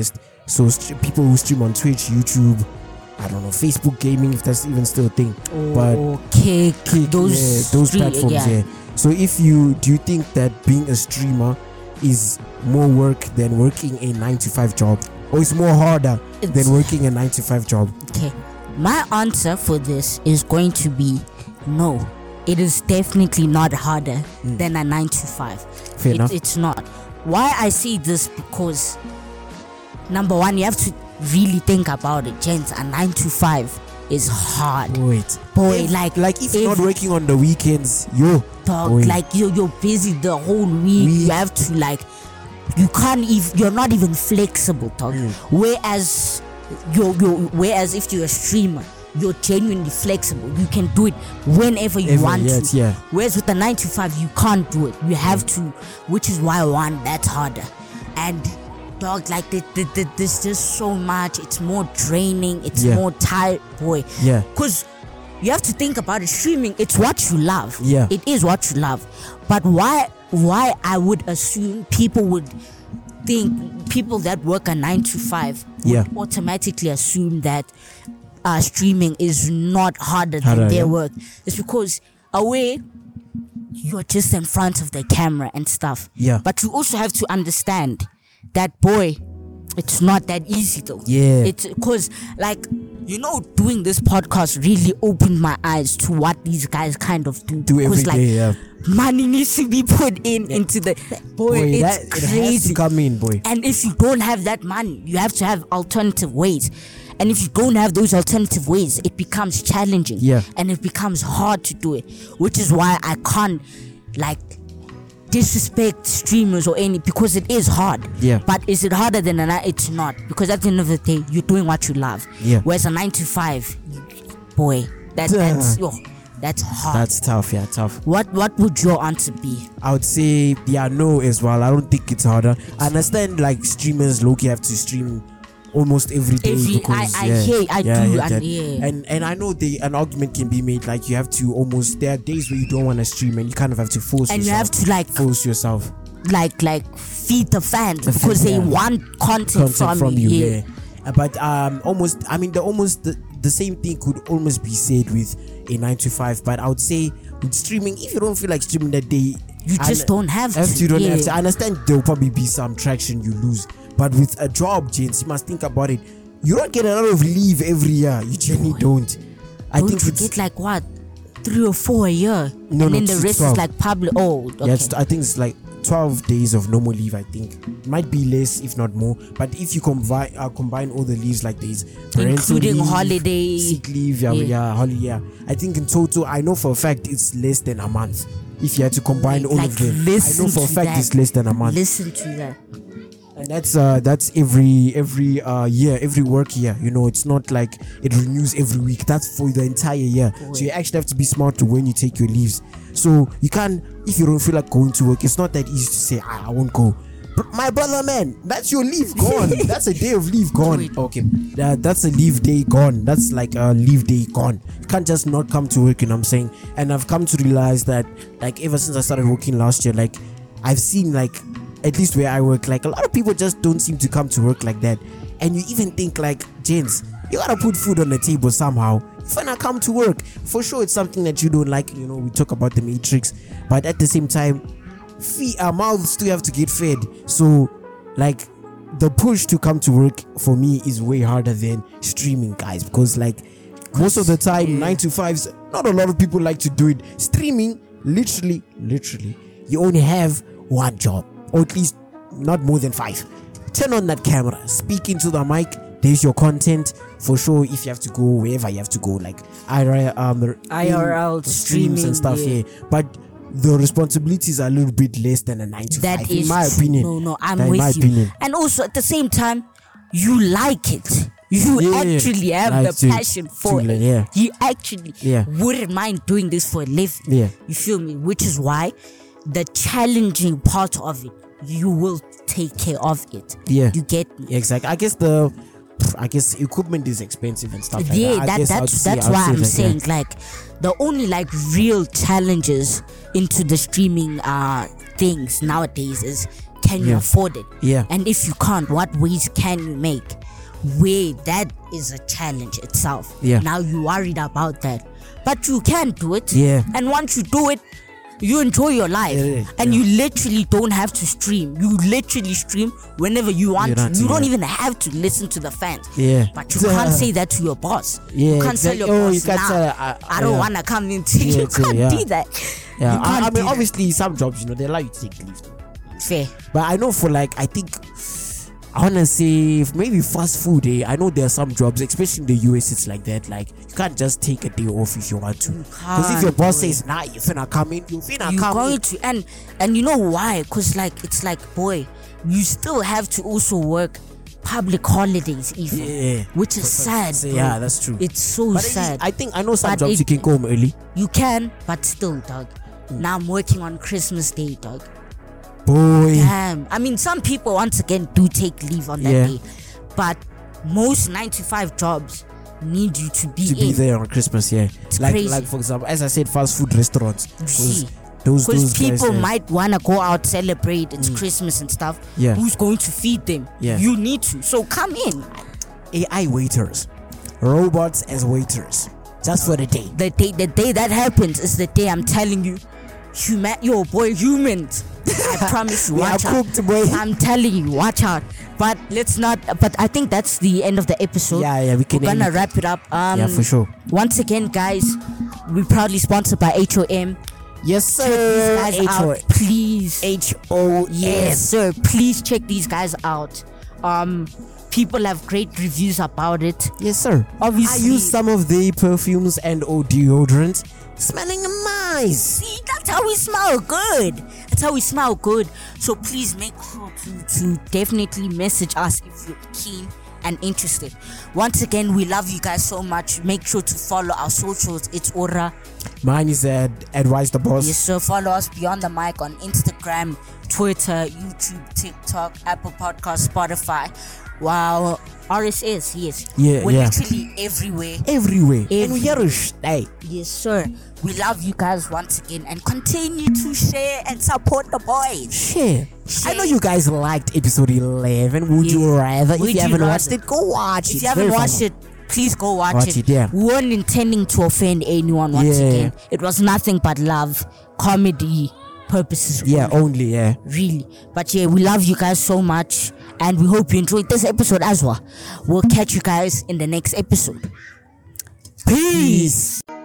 Speaker 2: So st- people who stream on Twitch, YouTube, I don't know, Facebook gaming, if that's even still a thing. But
Speaker 1: okay,
Speaker 2: Kick,
Speaker 1: those
Speaker 2: yeah, those
Speaker 1: three,
Speaker 2: platforms,
Speaker 1: yeah.
Speaker 2: yeah. So if you do you think that being a streamer is more work than working a nine to five job, or it's more harder
Speaker 1: It's-
Speaker 2: than working a nine to five job?
Speaker 1: Okay, my answer for this is going to be no. It is definitely not harder
Speaker 2: Mm.
Speaker 1: than a nine to five.
Speaker 2: Fair
Speaker 1: It-
Speaker 2: enough.
Speaker 1: It's not. Why I say this, because number one, you have to really think about it, gents. A nine to five is hard,
Speaker 2: Wait,
Speaker 1: boy.
Speaker 2: If-
Speaker 1: like,
Speaker 2: like if you're
Speaker 1: if-
Speaker 2: not working on the weekends, yo,
Speaker 1: dog,
Speaker 2: boy.
Speaker 1: like you're you're busy the whole week.
Speaker 2: Week.
Speaker 1: You have to like, you can't even. You're not even flexible, dog.
Speaker 2: Mm.
Speaker 1: Whereas, you're, you're whereas if you're a streamer, you're genuinely flexible. You can do it whenever you
Speaker 2: Ever,
Speaker 1: want
Speaker 2: yes,
Speaker 1: to.
Speaker 2: yeah.
Speaker 1: Whereas with the nine to five, you can't do it. You have to, which is why one that's harder. And dog, like the, the, the, there's just so much. It's more draining. It's
Speaker 2: Yeah.
Speaker 1: more tired, boy.
Speaker 2: Yeah.
Speaker 1: Because you have to think about it. Streaming, it's what you love.
Speaker 2: Yeah.
Speaker 1: It is what you love. But why? Why I would assume people would think people that work a nine to five would
Speaker 2: Yeah.
Speaker 1: automatically assume that uh, streaming is not harder,
Speaker 2: Harder,
Speaker 1: than their
Speaker 2: yeah.
Speaker 1: work. It's because away you're just in front of the camera and stuff.
Speaker 2: Yeah.
Speaker 1: But you also have to understand that, boy, it's not that easy though.
Speaker 2: Yeah.
Speaker 1: It's because, like, you know, doing this podcast really opened my eyes to what these guys kind of do.
Speaker 2: Do every
Speaker 1: 'Cause, like,
Speaker 2: day, yeah.
Speaker 1: money needs to be put in into the boy.
Speaker 2: Boy,
Speaker 1: it's
Speaker 2: that, it has
Speaker 1: crazy.
Speaker 2: to come in, boy.
Speaker 1: And if you don't have that money, you have to have alternative ways. And if you don't have those alternative ways, it becomes challenging.
Speaker 2: Yeah.
Speaker 1: And it becomes hard to do it. Which is why I can't, like, disrespect streamers or any, because it is hard.
Speaker 2: Yeah.
Speaker 1: But is it harder than a nine? It's not. Because at the end of the day, you're doing what you love.
Speaker 2: Yeah.
Speaker 1: Whereas a nine to five, boy, that, that's, yo, that's hard.
Speaker 2: That's tough, yeah, tough.
Speaker 1: what what would your answer be?
Speaker 2: I would say, yeah, no as well. I don't think it's harder. I understand, like, streamers low-key have to stream almost every day
Speaker 1: Every-
Speaker 2: because
Speaker 1: I- I
Speaker 2: yeah,
Speaker 1: hear- I
Speaker 2: yeah,
Speaker 1: do,
Speaker 2: hear
Speaker 1: and
Speaker 2: that.
Speaker 1: yeah.
Speaker 2: and and I know they an argument can be made, like, you have to almost, there are days where you don't want to stream and you kind of have to force
Speaker 1: And you
Speaker 2: yourself
Speaker 1: have to, like,
Speaker 2: force yourself
Speaker 1: like like feed the fans
Speaker 2: The
Speaker 1: because
Speaker 2: fans,
Speaker 1: they
Speaker 2: yeah.
Speaker 1: want content,
Speaker 2: content
Speaker 1: from,
Speaker 2: from
Speaker 1: you.
Speaker 2: you,
Speaker 1: Yeah.
Speaker 2: yeah. Uh, but um almost, I mean, the almost the, the same thing could almost be said with a nine to five. But I would say with streaming, if you don't feel like streaming that day,
Speaker 1: You just
Speaker 2: and-
Speaker 1: don't have
Speaker 2: have
Speaker 1: to.
Speaker 2: you don't
Speaker 1: yeah.
Speaker 2: have to. I understand there'll probably be some traction you lose, but with a job, James, you must think about it. You don't get a lot of leave every year. You genuinely don't. I
Speaker 1: Don't
Speaker 2: think
Speaker 1: you
Speaker 2: it's,
Speaker 1: get like what, three or four a year,
Speaker 2: No,
Speaker 1: and
Speaker 2: no,
Speaker 1: then the
Speaker 2: it's
Speaker 1: rest
Speaker 2: twelve.
Speaker 1: is like public. Oh, okay.
Speaker 2: yeah, it's, I think it's like twelve days of normal leave. I think it might be less, if not more. But if you combine uh, combine all the leaves, like these, parental
Speaker 1: Including
Speaker 2: leave,
Speaker 1: holiday.
Speaker 2: sick leave, yeah,
Speaker 1: Yeah.
Speaker 2: yeah, holiday, yeah. I think in total, I know for a fact it's less than a month. If you had to combine all
Speaker 1: Like,
Speaker 2: of them, I
Speaker 1: listen
Speaker 2: know for a
Speaker 1: to
Speaker 2: fact
Speaker 1: that.
Speaker 2: it's less than a month.
Speaker 1: Listen to that.
Speaker 2: And that's uh that's every every uh year, every work year. You know, it's not like it renews every week. That's for the entire year. So you actually have to be smart to when you take your leaves. So you can't, if you don't feel like going to work, it's not that easy to say, ah, I won't go. Br- My brother, man, that's your leave gone. That's a day of leave gone. Okay, that, that's a leave day gone. That's like a leave day gone. You can't just not come to work, you know what I'm saying? And I've come to realize that, like, ever since I started working last year, like, I've seen, like, at least where I work, like, a lot of people just don't seem to come to work like that. And you even think, like, gents, you gotta put food on the table somehow. If when I come to work, for sure it's something that you don't like. You know, we talk about the matrix, but at the same time, feed our mouths still have to get fed. So, like, the push to come to work for me is way harder than streaming, guys, because, like, most of the time, nine to fives, not a lot of people like to do it. Streaming, literally, literally, you only have one job, or at least not more than five. Turn on that camera, speak into the mic. There's your content. For sure, if you have to go wherever you have to go, like I R L, um,
Speaker 1: I R L
Speaker 2: in- streams
Speaker 1: streaming,
Speaker 2: and stuff.
Speaker 1: yeah.
Speaker 2: Yeah, but the responsibilities are a little bit less than a nine to
Speaker 1: That
Speaker 2: five,
Speaker 1: is
Speaker 2: in my
Speaker 1: true.
Speaker 2: opinion.
Speaker 1: No, no, I'm
Speaker 2: That in
Speaker 1: with
Speaker 2: my
Speaker 1: you.
Speaker 2: opinion.
Speaker 1: And also at the same time, you like it. You
Speaker 2: Yeah, yeah.
Speaker 1: actually have
Speaker 2: Like
Speaker 1: the
Speaker 2: to-
Speaker 1: passion for
Speaker 2: to,
Speaker 1: it.
Speaker 2: yeah.
Speaker 1: You actually
Speaker 2: Yeah.
Speaker 1: wouldn't mind doing this for a living.
Speaker 2: Yeah.
Speaker 1: You feel me? Which is why the challenging part of it, you will take care of it.
Speaker 2: Yeah.
Speaker 1: You get me?
Speaker 2: Exactly. I guess the, I guess equipment is expensive and stuff like
Speaker 1: Yeah,
Speaker 2: that. I
Speaker 1: that,
Speaker 2: guess I'd
Speaker 1: that's
Speaker 2: say-
Speaker 1: that's
Speaker 2: I'd
Speaker 1: why
Speaker 2: say
Speaker 1: I'm
Speaker 2: that, yeah.
Speaker 1: saying, like, the only like real challenges into the streaming uh things nowadays is can you
Speaker 2: Yeah.
Speaker 1: afford it?
Speaker 2: Yeah.
Speaker 1: And if you can't, what ways can you make? Where that is a challenge itself.
Speaker 2: Yeah.
Speaker 1: Now you worried about that, but you can do it.
Speaker 2: Yeah.
Speaker 1: And once you do it, you enjoy your life,
Speaker 2: Yeah,
Speaker 1: and
Speaker 2: yeah.
Speaker 1: you literally don't have to stream. You literally stream whenever you want
Speaker 2: You
Speaker 1: to.
Speaker 2: don't
Speaker 1: You
Speaker 2: to,
Speaker 1: don't
Speaker 2: yeah.
Speaker 1: even have to listen to the fans.
Speaker 2: Yeah.
Speaker 1: But you can't say that to your boss.
Speaker 2: Yeah,
Speaker 1: You can't
Speaker 2: exactly.
Speaker 1: tell your
Speaker 2: Oh,
Speaker 1: boss,
Speaker 2: you can't
Speaker 1: nah,
Speaker 2: tell, uh,
Speaker 1: I don't
Speaker 2: yeah.
Speaker 1: want to come in. To
Speaker 2: Yeah,
Speaker 1: you
Speaker 2: too,
Speaker 1: can't
Speaker 2: yeah.
Speaker 1: do that.
Speaker 2: Yeah,
Speaker 1: You
Speaker 2: I,
Speaker 1: can't
Speaker 2: I
Speaker 1: do
Speaker 2: mean,
Speaker 1: that.
Speaker 2: obviously, some jobs, you know, they allow you to take leave.
Speaker 1: Fair.
Speaker 2: But I know for like, I think, I wanna say if maybe fast food. Eh? I know there are some jobs, especially in the U S, it's like that. Like you can't just take a day off if you want to. Because if your
Speaker 1: can't,
Speaker 2: boss
Speaker 1: boy.
Speaker 2: says, "Nah, you finna come in," you finna
Speaker 1: You
Speaker 2: come
Speaker 1: going
Speaker 2: in.
Speaker 1: to and and you know why? Cause like it's like boy, you still have to also work public holidays even,
Speaker 2: Yeah.
Speaker 1: which is sad.
Speaker 2: So,
Speaker 1: bro.
Speaker 2: yeah, that's true.
Speaker 1: It's so
Speaker 2: But
Speaker 1: sad.
Speaker 2: I, I think I know some
Speaker 1: But
Speaker 2: jobs
Speaker 1: it-
Speaker 2: you can go home early.
Speaker 1: You can, but still, dog. Now I'm working on Christmas Day, dog.
Speaker 2: Boy.
Speaker 1: Damn. I mean, some people once again do take leave on that
Speaker 2: Yeah.
Speaker 1: day, but most nine to five jobs need you to be
Speaker 2: To be
Speaker 1: in.
Speaker 2: there on Christmas, yeah. Like,
Speaker 1: crazy.
Speaker 2: like for example, as I said, fast food restaurants.
Speaker 1: You
Speaker 2: 'Cause
Speaker 1: see.
Speaker 2: Those,
Speaker 1: Because
Speaker 2: those guys,
Speaker 1: people
Speaker 2: yeah.
Speaker 1: might wanna go out, celebrate. It's Christmas and stuff.
Speaker 2: Yeah.
Speaker 1: Who's going to feed them?
Speaker 2: Yeah.
Speaker 1: You need to. So come in.
Speaker 2: A I waiters, robots as waiters, just for the day.
Speaker 1: The day, the day that happens is the day I'm telling you, human, yo boy, humans. I promise you,
Speaker 2: We are
Speaker 1: watch out.
Speaker 2: cooked, boy.
Speaker 1: I'm telling you, watch out. But let's not. But I think that's the end of the episode.
Speaker 2: Yeah, yeah, we can
Speaker 1: We're
Speaker 2: end
Speaker 1: gonna
Speaker 2: it.
Speaker 1: wrap it up. Um,
Speaker 2: Yeah, for sure.
Speaker 1: Once again, guys, we're proudly sponsored by H O M.
Speaker 2: Yes,
Speaker 1: Check these guys
Speaker 2: H O
Speaker 1: out, please.
Speaker 2: H O
Speaker 1: Yes, sir. Please check these guys out. Um, people have great reviews about it.
Speaker 2: Yes, sir.
Speaker 1: Obviously-
Speaker 2: I use some of the perfumes and or deodorant. Smelling nice.
Speaker 1: See, that's how we smell good. That's how we smell good. So please make sure to, to definitely message us if you're keen and interested. Once again, we love you guys so much. Make sure to follow our socials. It's Aura.
Speaker 2: Mine is uh, Advise the Boss.
Speaker 1: Yes, sir. Follow us Beyond the Mic on Instagram, Twitter, YouTube, TikTok, Apple Podcasts, Spotify. Wow. R S S, yes.
Speaker 2: Yeah,
Speaker 1: We're
Speaker 2: yeah.
Speaker 1: literally everywhere.
Speaker 2: Everywhere. And we
Speaker 1: Everywhere.
Speaker 2: here to stay.
Speaker 1: Yes, sir. We love you guys once again and continue to share and support the boys.
Speaker 2: Share.
Speaker 1: Share.
Speaker 2: I know you guys liked episode eleven. Would you
Speaker 1: Yeah.
Speaker 2: rather?
Speaker 1: Would
Speaker 2: if
Speaker 1: you
Speaker 2: you haven't
Speaker 1: rather?
Speaker 2: watched it, go watch it.
Speaker 1: If
Speaker 2: It's
Speaker 1: you haven't
Speaker 2: very
Speaker 1: watched
Speaker 2: funny.
Speaker 1: it, please go watch,
Speaker 2: Watch
Speaker 1: it.
Speaker 2: it, yeah.
Speaker 1: We weren't intending to offend anyone once
Speaker 2: Yeah.
Speaker 1: again. It was nothing but love, comedy purposes.
Speaker 2: Yeah,
Speaker 1: only.
Speaker 2: only, yeah.
Speaker 1: Really. But yeah, we love you guys so much and we hope you enjoyed this episode as well. We'll catch you guys in the next episode. Peace.